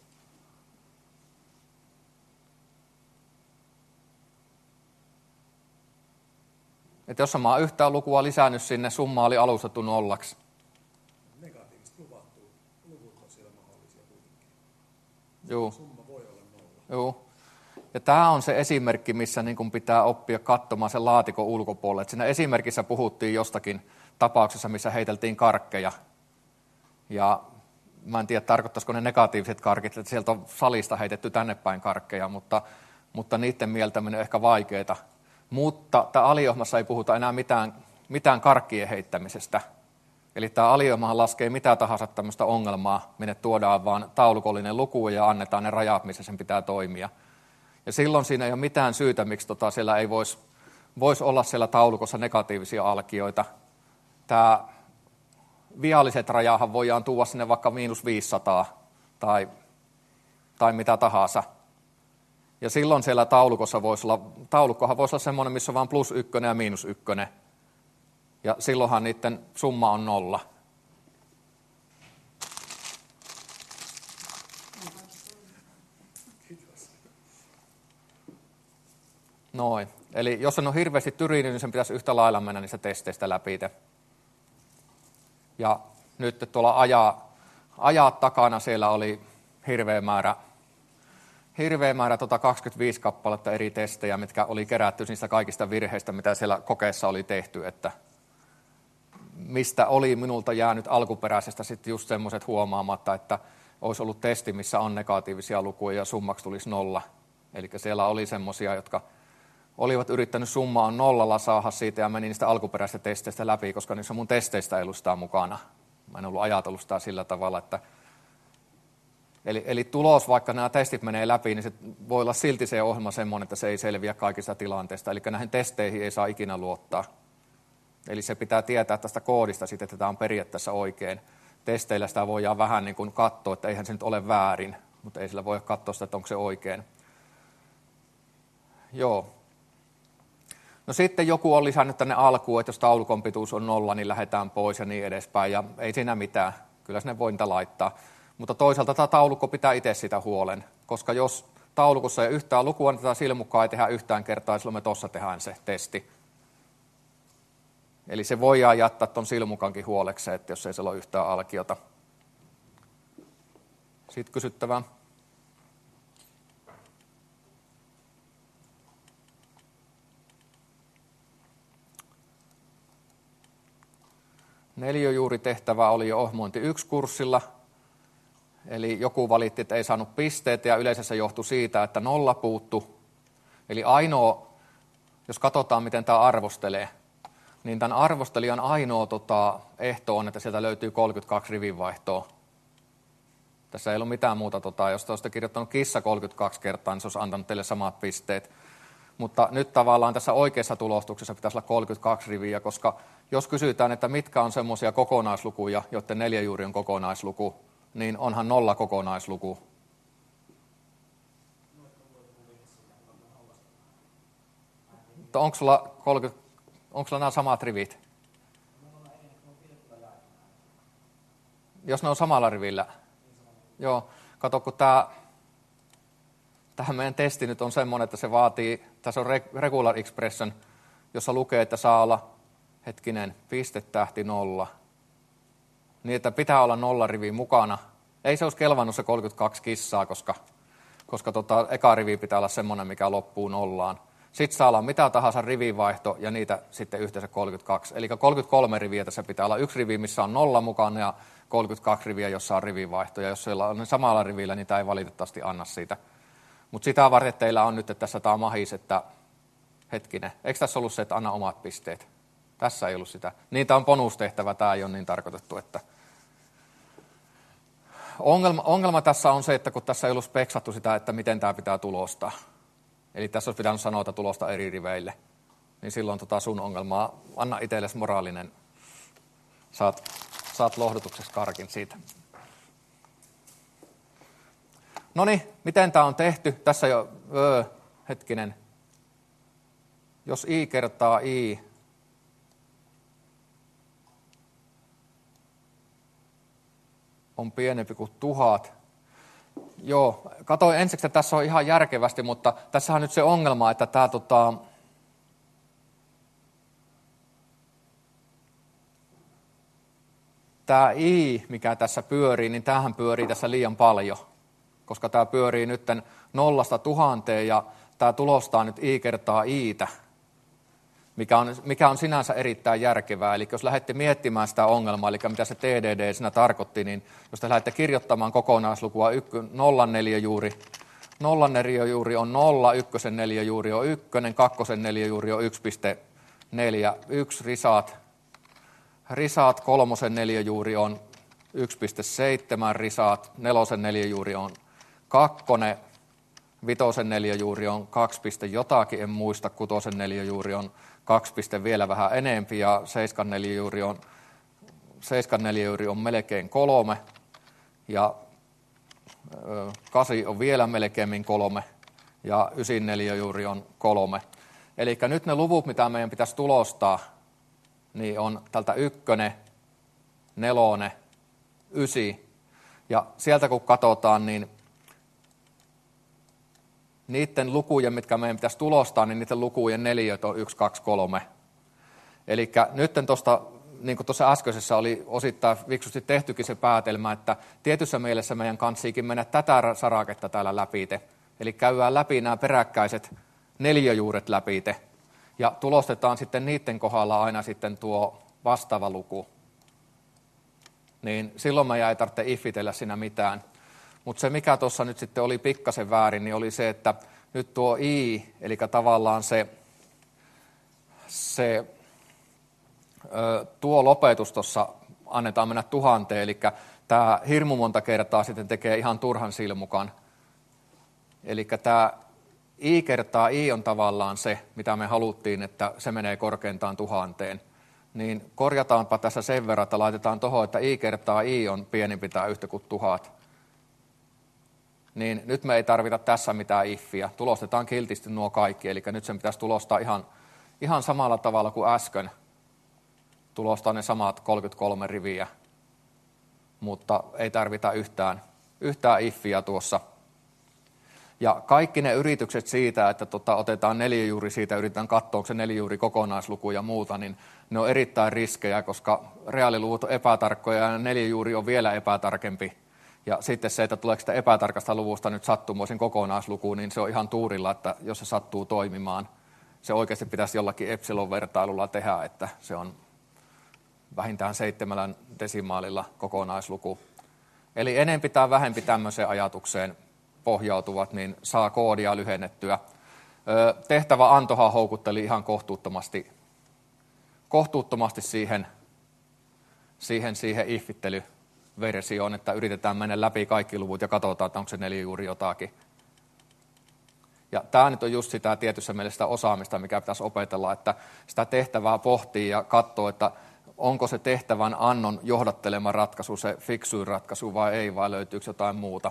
Että jos mä oon yhtään lukua lisännyt sinne, summa oli alustettu 0. Negatiivisesti luvut on siellä mahdollisia kuitenkin. Joo. Summa voi olla 0. Joo. Ja tämä on se esimerkki, missä niin kun pitää oppia katsomaan sen laatikon ulkopuolelle. Et siinä esimerkissä puhuttiin jostakin tapauksessa, missä heiteltiin karkkeja. Ja mä en tiedä, tarkoittaisiko ne negatiiviset karkit, että sieltä on salista heitetty tänne päin karkkeja, mutta niiden mieltäminen on ehkä vaikeaa. Mutta tämä aliohjelmassa ei puhuta enää mitään karkkien heittämisestä. Eli tämä aliohjelmahan laskee mitä tahansa tämmöistä ongelmaa, minne tuodaan vaan taulukollinen luku ja annetaan ne rajat, missä sen pitää toimia. Ja silloin siinä ei ole mitään syytä, miksi siellä ei voisi olla siellä taulukossa negatiivisia alkioita. Tämä vialliset rajahan voidaan tuoda sinne vaikka -500 tai mitä tahansa. Ja silloin siellä taulukkohan voisi olla semmoinen, missä on vain +1 ja -1. Ja silloinhan niiden summa on 0. Noin. Eli jos on hirveästi tyrinyt, niin sen pitäisi yhtä lailla mennä niistä testeistä läpi. Ja nyt tuolla ajaa takana siellä oli hirveä määrä 25 kappaletta eri testejä, mitkä oli kerätty niistä kaikista virheistä, mitä siellä kokeessa oli tehty, että mistä oli minulta jäänyt alkuperäisestä sitten just semmoiset huomaamatta, että olisi ollut testi, missä on negatiivisia lukuja ja summaksi tulisi 0. Eli siellä oli semmoisia, jotka olivat yrittänyt summaa 0 saada siitä ja meni niistä alkuperäisistä testeistä läpi, koska niissä mun testeistä ei ollut sitä mukana. Mä en ollut ajatellut sitä sillä tavalla, että Eli tulos, vaikka nämä testit menee läpi, niin se voi olla silti se ohjelma semmoinen, että se ei selviä kaikista tilanteista. Eli näihin testeihin ei saa ikinä luottaa. Eli se pitää tietää tästä koodista sitten, että tämä on periaatteessa oikein. Testeillä sitä voidaan vähän niin kuin katsoa, että eihän se nyt ole väärin, mutta ei sillä voi katsoa sitä, että onko se oikein. Joo. No sitten joku on lisännyt tänne alkuun, että jos taulukon pituus on 0, niin lähdetään pois ja niin edespäin. Ja ei siinä mitään. Kyllä sinne voi niitä laittaa. Mutta toisaalta tämä taulukko pitää itse sitä huolen, koska jos taulukossa ei yhtään lukua, niin tätä silmukkaa ei tehdä yhtään kertaa, silloin me tuossa tehdään se testi. Eli se voidaan jättää tuon silmukankin huolekseen, että jos ei siellä ole yhtään alkiota. Sitten kysyttävää. Neliöjuuritehtävä oli jo ohjelmointi 1-kurssilla. Eli joku valitti, että ei saanut pisteitä ja yleensä se johtui siitä, että 0 puuttu. Eli ainoa, jos katsotaan miten tämä arvostelee, niin tämän arvostelijan ainoa ehto on, että sieltä löytyy 32 rivinvaihtoa. Tässä ei ollut mitään muuta. Jos te olisitte kirjoittanut kissa 32 kertaa, niin se olisi antanut teille samat pisteet. Mutta nyt tavallaan tässä oikeassa tulostuksessa pitäisi olla 32 riviä, koska jos kysytään, että mitkä on semmoisia kokonaislukuja, joiden neliöjuuri on kokonaisluku, niin onhan 0 kokonaisluku. Mutta onko sulla nämä samat rivit? Jos ne on samalla rivillä. Joo, kato kun tähän meidän testi nyt on semmoinen, että se vaatii, tässä on regular expression, jossa lukee, että saa olla, piste, tähti, 0. Niin, että pitää olla 0 riviä mukana. Ei se olisi kelvannut se 32 kissaa, koska eka rivi pitää olla semmoinen, mikä loppuu 0. Sitten saa olla mitä tahansa rivivaihto ja niitä sitten yhteensä 32. Eli 33 riviä tässä pitää olla. Yksi rivi, missä on 0 mukana ja 32 riviä, jossa on rivivaihto. Ja jos siellä on samalla rivillä, niin tämä ei valitettavasti anna siitä. Mutta sitä varten teillä on nyt, että tässä tämä mahis, että eikö tässä ollut se, että anna omat pisteet? Tässä ei ollut sitä. Niin tämä on bonustehtävä, tämä ei ole niin tarkoitettu, että ongelma tässä on se, että kun tässä ei ollut speksattu sitä, että miten tämä pitää tulostaa. Eli tässä olisi pitänyt sanoa, että tulosta eri riveille. Niin silloin sun ongelmaa, anna itsellesi moraalinen, saat lohdutukseksi karkin siitä. Noniin, miten tämä on tehty? Tässä jo, jos i kertaa i, on pienempi kuin 1000. Joo, katsoin ensiksi, että tässä on ihan järkevästi, mutta tässä on nyt se ongelma, että tämä i, mikä tässä pyörii, niin tämähän pyörii tässä liian paljon, koska tämä pyörii nyt 0–1000 ja tämä tulostaa nyt i kertaa i'tä, mikä on sinänsä erittäin järkevää. Eli jos lähdette miettimään sitä ongelmaa, eli mitä se TDD siinä tarkoitti, niin jos te lähdette kirjoittamaan kokonaislukua 0 neliöjuuri, 0 neliöjuuri on 0, 1 neliöjuuri on 1, 2 neliöjuuri on 1,4, 1 risaat 3 neliöjuuri on 1,7 risaat, 4 neliöjuuri on 2, 5 neliöjuuri on 2, jotakin, en muista, 6 neliöjuuri on 2, vielä vähän enempi ja 7 neliöjuuri on melkein 3 ja 8 on vielä melkein 3 ja ysin neliöjuuri on 3. Eli nyt ne luvut, mitä meidän pitäisi tulostaa, niin on tältä 1, 4, 9. Ja sieltä kun katsotaan, niin niiden lukujen, mitkä meidän pitäisi tulostaa, niin niiden lukujen neliöt on 1, 2, 3. Eli nyt tuosta, niin kuin tuossa äskeisessä oli osittain fiksusti tehtykin se päätelmä, että tietyssä mielessä meidän kanssiikin mennä tätä saraketta täällä läpite. Eli käydään läpi nämä peräkkäiset neliöjuuret läpite ja tulostetaan sitten niiden kohdalla aina sitten tuo vastaava luku. Niin silloin meidän ei tarvitse ifitellä siinä mitään. Mutta se, mikä tuossa nyt sitten oli pikkasen väärin, niin oli se, että nyt tuo i, eli tavallaan tuo lopetus tuossa annetaan mennä 1000, eli tämä hirmu monta kertaa sitten tekee ihan turhan silmukan. Eli tämä i kertaa i on tavallaan se, mitä me haluttiin, että se menee korkeintaan 1000. Niin korjataanpa tässä sen verran, että laitetaan tuohon, että i kertaa i on pienempi tai yhtä kuin 1000. Niin nyt me ei tarvita tässä mitään iffiä. Tulostetaan kiltisti nuo kaikki, eli nyt sen pitäisi tulostaa ihan samalla tavalla kuin äsken. Tulostaa ne samat 33 riviä, mutta ei tarvita yhtään iffiä tuossa. Ja kaikki ne yritykset siitä, että otetaan neliöjuuri siitä, yritetään katsoa, onko se neliöjuuri kokonaisluku ja muuta, niin ne on erittäin riskejä, koska reaaliluvut on epätarkkoja ja neliöjuuri on vielä epätarkempi. Ja sitten se, että tuleeko sitä epätarkasta luvusta nyt sattumoisin kokonaislukuun, niin se on ihan tuurilla, että jos se sattuu toimimaan, se oikeasti pitäisi jollakin epsilon-vertailulla tehdä, että se on vähintään 7 desimaalilla kokonaisluku. Eli enempi tai vähempi tämmöiseen ajatukseen pohjautuvat, niin saa koodia lyhennettyä. Tehtävä antohan houkutteli ihan kohtuuttomasti siihen ifittelyversioon, että yritetään mennä läpi kaikki luvut ja katsotaan, että onko se neliöjuuri jotakin. Ja tämä nyt on just sitä tietyssä mielessä sitä osaamista, mikä pitäisi opetella, että sitä tehtävää pohtii ja katsoo, että onko se tehtävän annon johdattelema ratkaisu se fiksuin ratkaisu vai ei, vai löytyykö jotain muuta.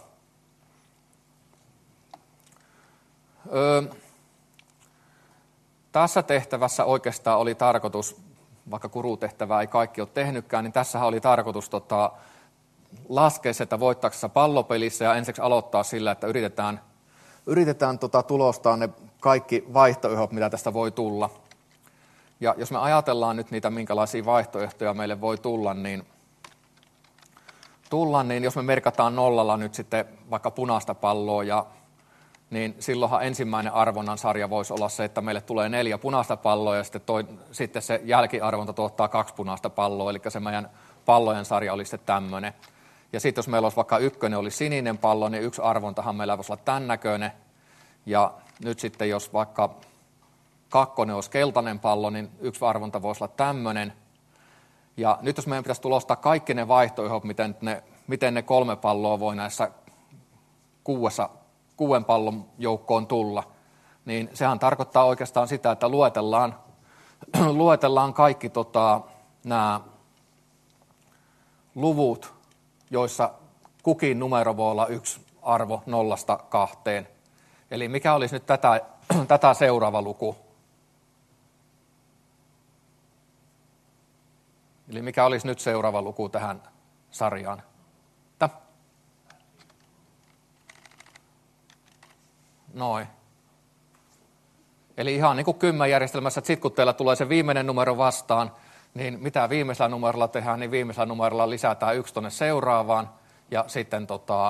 Tässä tehtävässä oikeastaan oli tarkoitus, vaikka kurutehtävää ei kaikki ole tehnytkään, niin tässähän oli tarkoitus laskea se, että voittaako se pallopelissä ja ensiksi aloittaa sillä, että yritetään tulostaa ne kaikki vaihtoehdot, mitä tästä voi tulla. Ja jos me ajatellaan nyt niitä, minkälaisia vaihtoehtoja meille voi tulla, niin jos me merkataan 0 nyt sitten vaikka punaista palloa, niin silloinhan ensimmäinen arvonnan sarja voisi olla se, että meille tulee 4 punaista palloa ja sitten se jälkiarvonta tuottaa 2 punaista palloa, eli se meidän pallojen sarja olisi sitten tämmöinen. Ja sitten jos meillä olisi vaikka 1 olisi sininen pallo, niin 1 arvontahan meillä voisi olla tämän näköinen. Ja nyt sitten jos vaikka 2 olisi keltainen pallo, niin 1 arvonta voisi olla tämmöinen. Ja nyt jos meidän pitäisi tulostaa kaikki ne vaihtoehdot, miten ne 3 palloa voi näissä 6 pallon joukkoon tulla, niin sehän tarkoittaa oikeastaan sitä, että luetellaan kaikki nämä luvut, joissa kukin numero voi olla 1 arvo 0–2. Eli mikä olisi nyt tätä seuraava luku? Eli mikä olisi nyt seuraava luku tähän sarjaan? Noin. Eli ihan niin kuin kymmenjärjestelmässä, että sitten kun teillä tulee se viimeinen numero vastaan, niin mitä viimeisellä numerolla tehdään, niin viimeisellä numerolla lisätään 1 tuonne seuraavaan, ja sitten,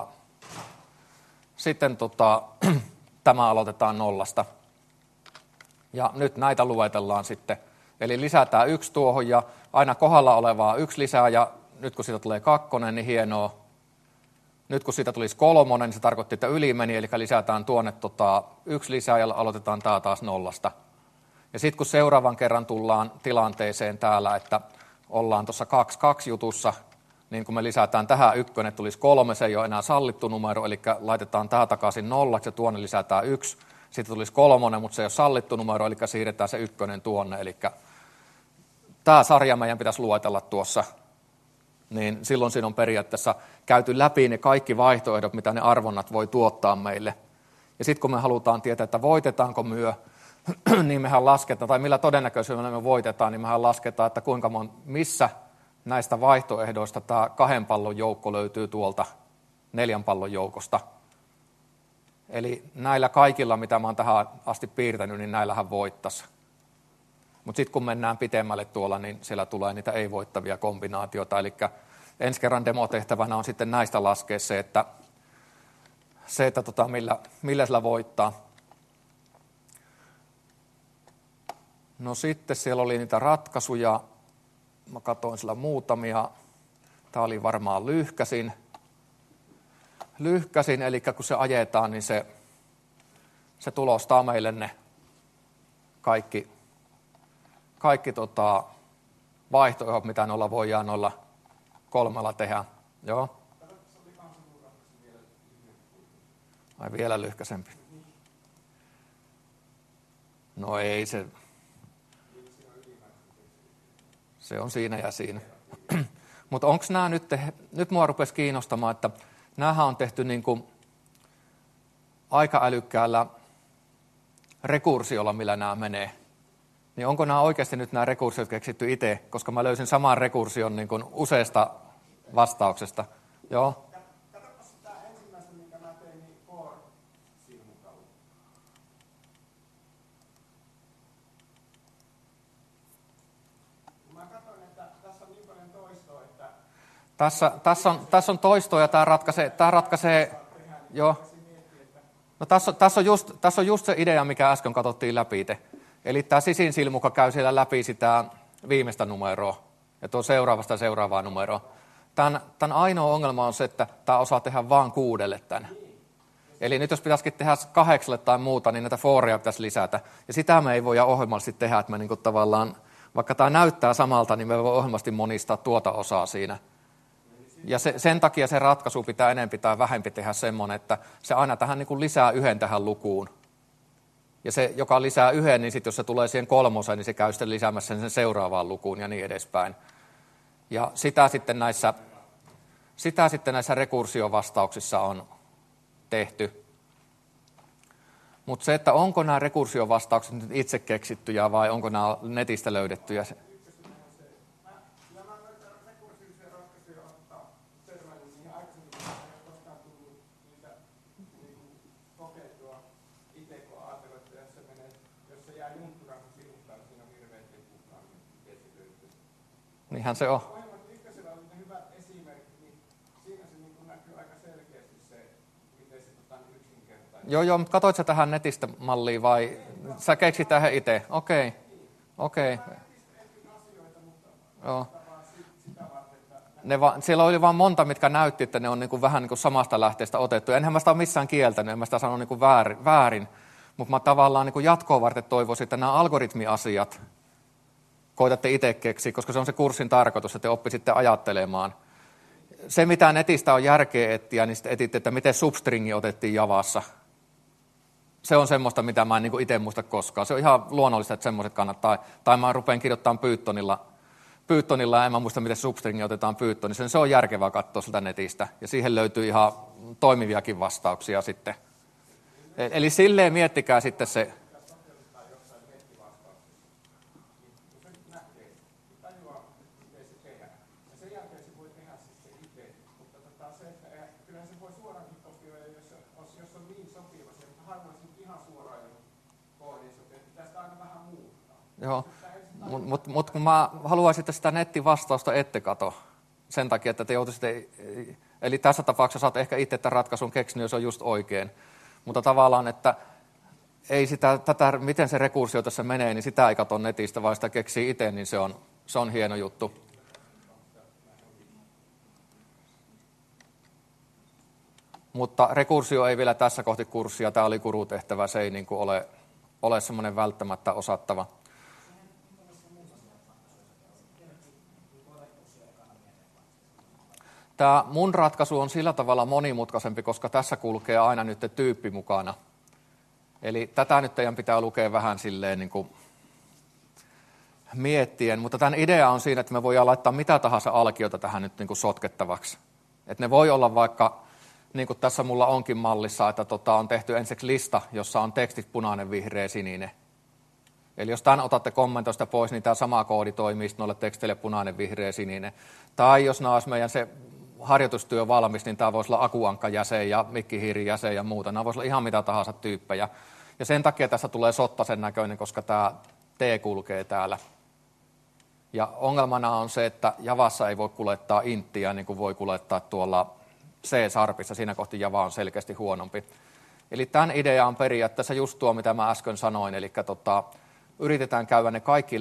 tämä aloitetaan 0. Ja nyt näitä luetellaan sitten. Eli lisätään 1 tuohon, ja aina kohdalla olevaa 1 lisää, ja nyt kun siitä tulee 2, niin hienoa. Nyt kun siitä tulisi 3, niin se tarkoitti, että yli meni, eli lisätään tuonne 1 lisää ja aloitetaan tämä taas 0. Ja sitten kun seuraavan kerran tullaan tilanteeseen täällä, että ollaan tuossa 2–2 jutussa, niin kun me lisätään tähän 1, tulisi 3, se ei ole enää sallittu numero, eli laitetaan tämä takaisin 0, ja tuonne lisätään 1, sitten tulisi 3, mutta se ei ole sallittu numero, eli siirretään se 1 tuonne, eli tämä sarja meidän pitäisi luetella tuossa. Niin silloin siinä on periaatteessa käyty läpi ne kaikki vaihtoehdot, mitä ne arvonnat voi tuottaa meille. Ja sitten kun me halutaan tietää, että voitetaanko myö, niin mehän lasketaan, tai millä todennäköisyydellä me voitetaan, niin mehän lasketaan, että missä näistä vaihtoehdoista tämä 2 pallon joukko löytyy tuolta 4 pallon joukosta. Eli näillä kaikilla, mitä mä oon tähän asti piirtänyt, niin näillähän voittaisi. Mutta sitten kun mennään pitemmälle tuolla, niin siellä tulee niitä ei-voittavia kombinaatioita. Eli ensi kerran demotehtävänä on sitten näistä laskea se, että millä sillä voittaa. No sitten siellä oli niitä ratkaisuja. Mä katsoin sillä muutamia. Tämä oli varmaan lyhkäsin. Eli kun se ajetaan, niin se tulostaa meille ne kaikki vaihtoehdot, mitä noilla voidaan noilla 3 tehdä. Joo. Ai vielä lyhkäisempi. No ei se. Se on siinä ja siinä. Mutta onko nämä nyt mua rupesi kiinnostamaan, että nämähän on tehty niin kuin aika älykkäällä rekursiolla, millä nämä menee. Niin onko nämä oikeasti nyt nämä rekursiot keksitty itse, koska mä löysin saman rekursion niin kuin useasta vastauksesta. Joo. Katsotaan sitä ensimmäistä, minkä mä tein, niin core-silmukalu. Mä katsoin, että tässä on niin paljon toistoa, että Tässä on toistoa ja tämä ratkaisee joo. No tässä on just se idea, mikä äsken katsottiin läpi. Eli tämä sisinsilmukka käy siellä läpi sitä viimeistä numeroa ja tuo seuraavaa numeroa. Tämän ainoa ongelma on se, että tämä osaa tehdä vain 6 tämän. Eli nyt jos pitäisikin tehdä 8 tai muuta, niin näitä foreja pitäisi lisätä. Ja sitä me ei voida ohjelmallisesti tehdä, että me niin kuin tavallaan, vaikka tämä näyttää samalta, niin me voi ohjelmallisesti monistaa tuota osaa siinä. Ja sen takia se ratkaisu pitää enempi tai vähempi tehdä semmoinen, että se aina tähän niin kuin lisää 1 tähän lukuun. Ja se, joka lisää 1, niin sitten jos se tulee siihen 3, niin se käy sitten lisäämässä sen seuraavaan lukuun ja niin edespäin. Ja sitä sitten näissä rekursiovastauksissa on tehty. Mutta se, että onko nämä rekursiovastaukset nyt itse keksittyjä vai onko nämä netistä löydettyjä? Niinhän se on. Ykkösellä oli ne hyvät esimerkit, niin siinä se niin näkyy aika selkeästi se, miten se yksinkertainen. Joo, mutta katsoit sä tähän netistä malliin vai sä keksit tähän itse? Okei. Joo. Siellä oli vaan monta, mitkä näytti, että ne on niinku vähän niinku samasta lähteestä otettu. Enhän mä sitä missään kieltänyt, en mä sitä sanonut niinku väärin. Mutta mä tavallaan niinku jatkoa varten toivoisin, että nämä algoritmiasiat koitatte itse keksiä, koska se on se kurssin tarkoitus, että te oppisitte ajattelemaan. Se, mitä netistä on järkeä etsiä, niin sitten etitte, että miten substringi otettiin Javassa. Se on semmoista, mitä mä en niin itse muista koskaan. Se on ihan luonnollista, että semmoiset kannattaa. Tai mä rupean kirjoittamaan Pythonilla ja en mä muista, miten substringi otetaan Pythonissa. Se on järkevää katsoa siltä netistä. Ja siihen löytyy ihan toimiviakin vastauksia sitten. Eli silleen miettikää sitten se. Joo, mutta kun mä haluaisin, että sitä nettivastausta ette kato sen takia, että te joutuisitte, eli tässä tapauksessa saat ehkä itse tämän ratkaisun keksinyt, jos on just oikein, mutta tavallaan, että ei miten se rekursio tässä menee, niin sitä ei kato netistä, vaan sitä keksii itse, niin se on hieno juttu. Mutta rekursio ei vielä tässä kohti kurssia, tämä oli kurutehtävä, se ei niin kuin ole semmoinen välttämättä osattava. Tämä mun ratkaisu on sillä tavalla monimutkaisempi, koska tässä kulkee aina nyt tyyppi mukana. Eli tätä nyt teidän pitää lukea vähän silleen niin kuin miettien, mutta tämän idea on siinä, että me voidaan laittaa mitä tahansa alkiota tähän nyt niin kuin sotkettavaksi. Että ne voi olla vaikka niin kuin tässä mulla onkin mallissa, että on tehty ensiksi lista, jossa on tekstit punainen, vihreä, sininen. Eli jos tämän otatte kommentoista pois, niin tämä sama koodi toimii noille teksteille punainen, vihreä, sininen. Tai jos nämä olisi meidän se harjoitustyö valmis, niin tämä voisi olla akuankkajäsen ja mikkihiirijäsen ja muuta. Nämä voisi olla ihan mitä tahansa tyyppejä. Ja sen takia tässä tulee sottasen näköinen, koska tämä T kulkee täällä. Ja ongelmana on se, että Javassa ei voi kuljettaa inttiä niin kuin voi kuljettaa tuolla C-sharpissa. Siinä kohti Java on selkeästi huonompi. Eli tämän idea on periaatteessa just tuo, mitä mä äsken sanoin. Eli yritetään käydä ne kaikki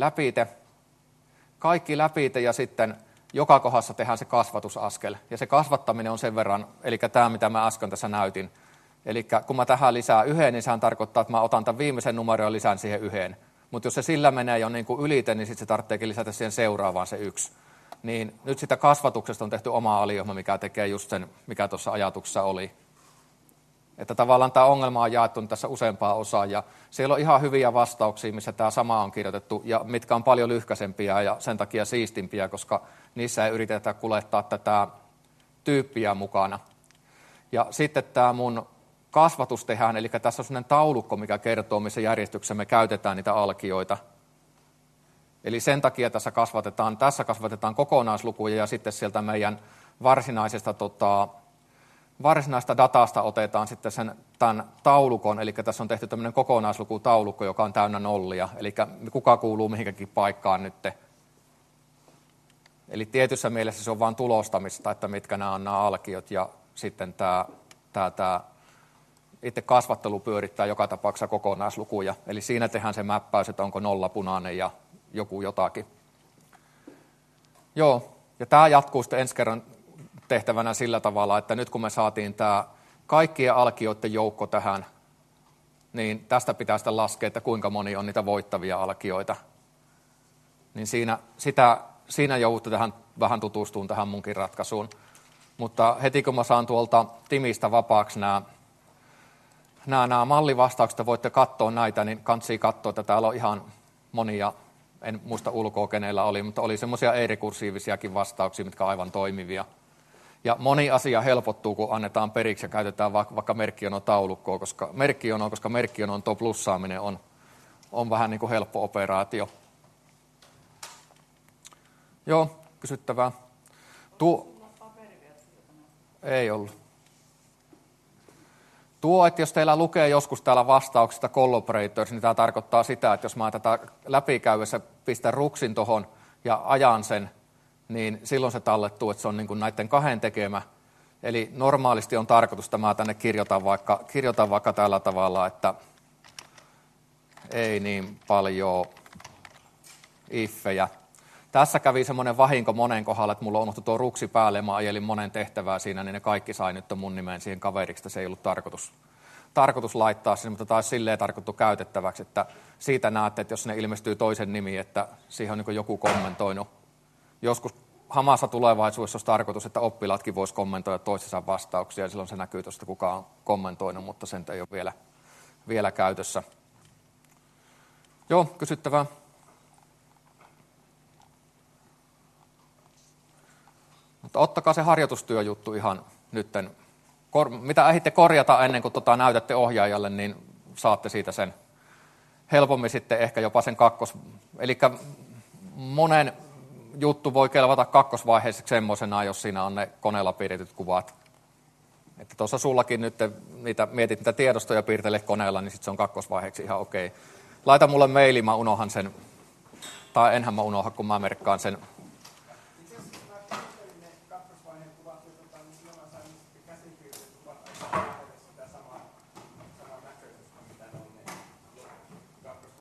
läpi ja sitten joka kohdassa tehdään se kasvatusaskel. Ja se kasvattaminen on sen verran, eli tämä mitä mä äsken tässä näytin. Eli kun mä tähän lisään 1, niin sehän tarkoittaa, että mä otan tämän viimeisen numeron ja lisään siihen 1. Mutta jos se sillä menee jo niin kuin ylite, niin sitten se tarvitseekin lisätä siihen seuraavaan se 1. Niin nyt sitä kasvatuksesta on tehty oma aliohjelma, mikä tekee just sen, mikä tuossa ajatuksessa oli. Että tavallaan tämä ongelma on jaettu tässä useampaan osaan, ja siellä on ihan hyviä vastauksia, missä tämä sama on kirjoitettu, ja mitkä on paljon lyhkäisempiä ja sen takia siistimpiä, koska niissä ei yritetä kuljettaa tätä tyyppiä mukana. Ja sitten tämä mun kasvatus tehdään, eli tässä on sellainen taulukko, mikä kertoo, missä järjestyksessä me käytetään niitä alkioita. Eli sen takia tässä kasvatetaan kokonaislukuja, ja sitten sieltä meidän varsinaisesta datasta otetaan sitten tämän taulukon, eli tässä on tehty tämmöinen kokonaislukutaulukko, joka on täynnä nollia, eli kuka kuuluu mihinkäkin paikkaan nyt. Eli tietyssä mielessä se on vain tulostamista, että mitkä nämä on nämä alkiot, ja sitten tämä itse kasvattelu pyörittää joka tapauksessa kokonaislukuja, eli siinä tehdään se mäppäys, että onko nolla punainen ja joku jotakin. Joo, ja tämä jatkuu sitten ensi kerran tehtävänä sillä tavalla, että nyt kun me saatiin tämä kaikkien alkioiden joukko tähän, niin tästä pitää sitten laskea, että kuinka moni on niitä voittavia alkioita. Niin siinä joudutte tähän vähän tutustumaan tähän munkin ratkaisuun. Mutta heti kun mä saan tuolta Timistä vapaaksi nämä mallivastaukset, voitte katsoa näitä, niin kantsii katsoa, että täällä on ihan monia, en muista ulkoa kenellä oli, mutta oli semmoisia ei-rekursiivisiakin vastauksia, mitkä on aivan toimivia. Ja moni asia helpottuu, kun annetaan periksi ja käytetään vaikka merkkiono-taulukkoa, koska merkkionon tuo plussaaminen on vähän niin kuin helppo operaatio. Joo, kysyttävää. Ei ollut. Että jos teillä lukee joskus täällä vastauksista collaborators, niin tämä tarkoittaa sitä, että jos mä tätä läpikäyessä pistän ruksin tuohon ja ajan sen, niin silloin se tallettuu, että se on niin kuin näiden kahden tekemä. Eli normaalisti on tarkoitus, että mä tänne kirjoitan vaikka tällä tavalla, että ei niin paljon iffejä. Tässä kävi semmoinen vahinko monen kohdalla, että mulla unohtui tuo ruksi päälle, mä ajelin monen tehtävää siinä, niin ne kaikki sai nyt mun nimeen siihen kaveriksi, se ei ollut tarkoitus laittaa sinne, mutta taas silleen tarkoitettu käytettäväksi, että siitä näette, että jos ne ilmestyy toisen nimi, että siihen on niin joku kommentoinut. Joskus hamassa tulevaisuudessa olisi tarkoitus, että oppilaatkin voisi kommentoida toisensa vastauksia, ja silloin se näkyy tuosta, kuka on kommentoinut, mutta sen ei ole vielä käytössä. Joo, kysyttävää. Mutta ottakaa se harjoitustyöjuttu ihan nytten. Mitä ehditte korjata ennen kuin näytätte ohjaajalle, niin saatte siitä sen helpommin sitten ehkä jopa sen Eli monen juttu voi kelvata kakkosvaiheessa semmoisena, jos siinä on ne koneella piirretyt kuvat. Että tuossa sullakin nyt mietit niitä tiedostoja piirtele koneella, niin sitten se on kakkosvaiheeksi ihan okei. Laita mulle maili, mä unohan sen. Tai enhän mä unoha, kun mä merkkaan sen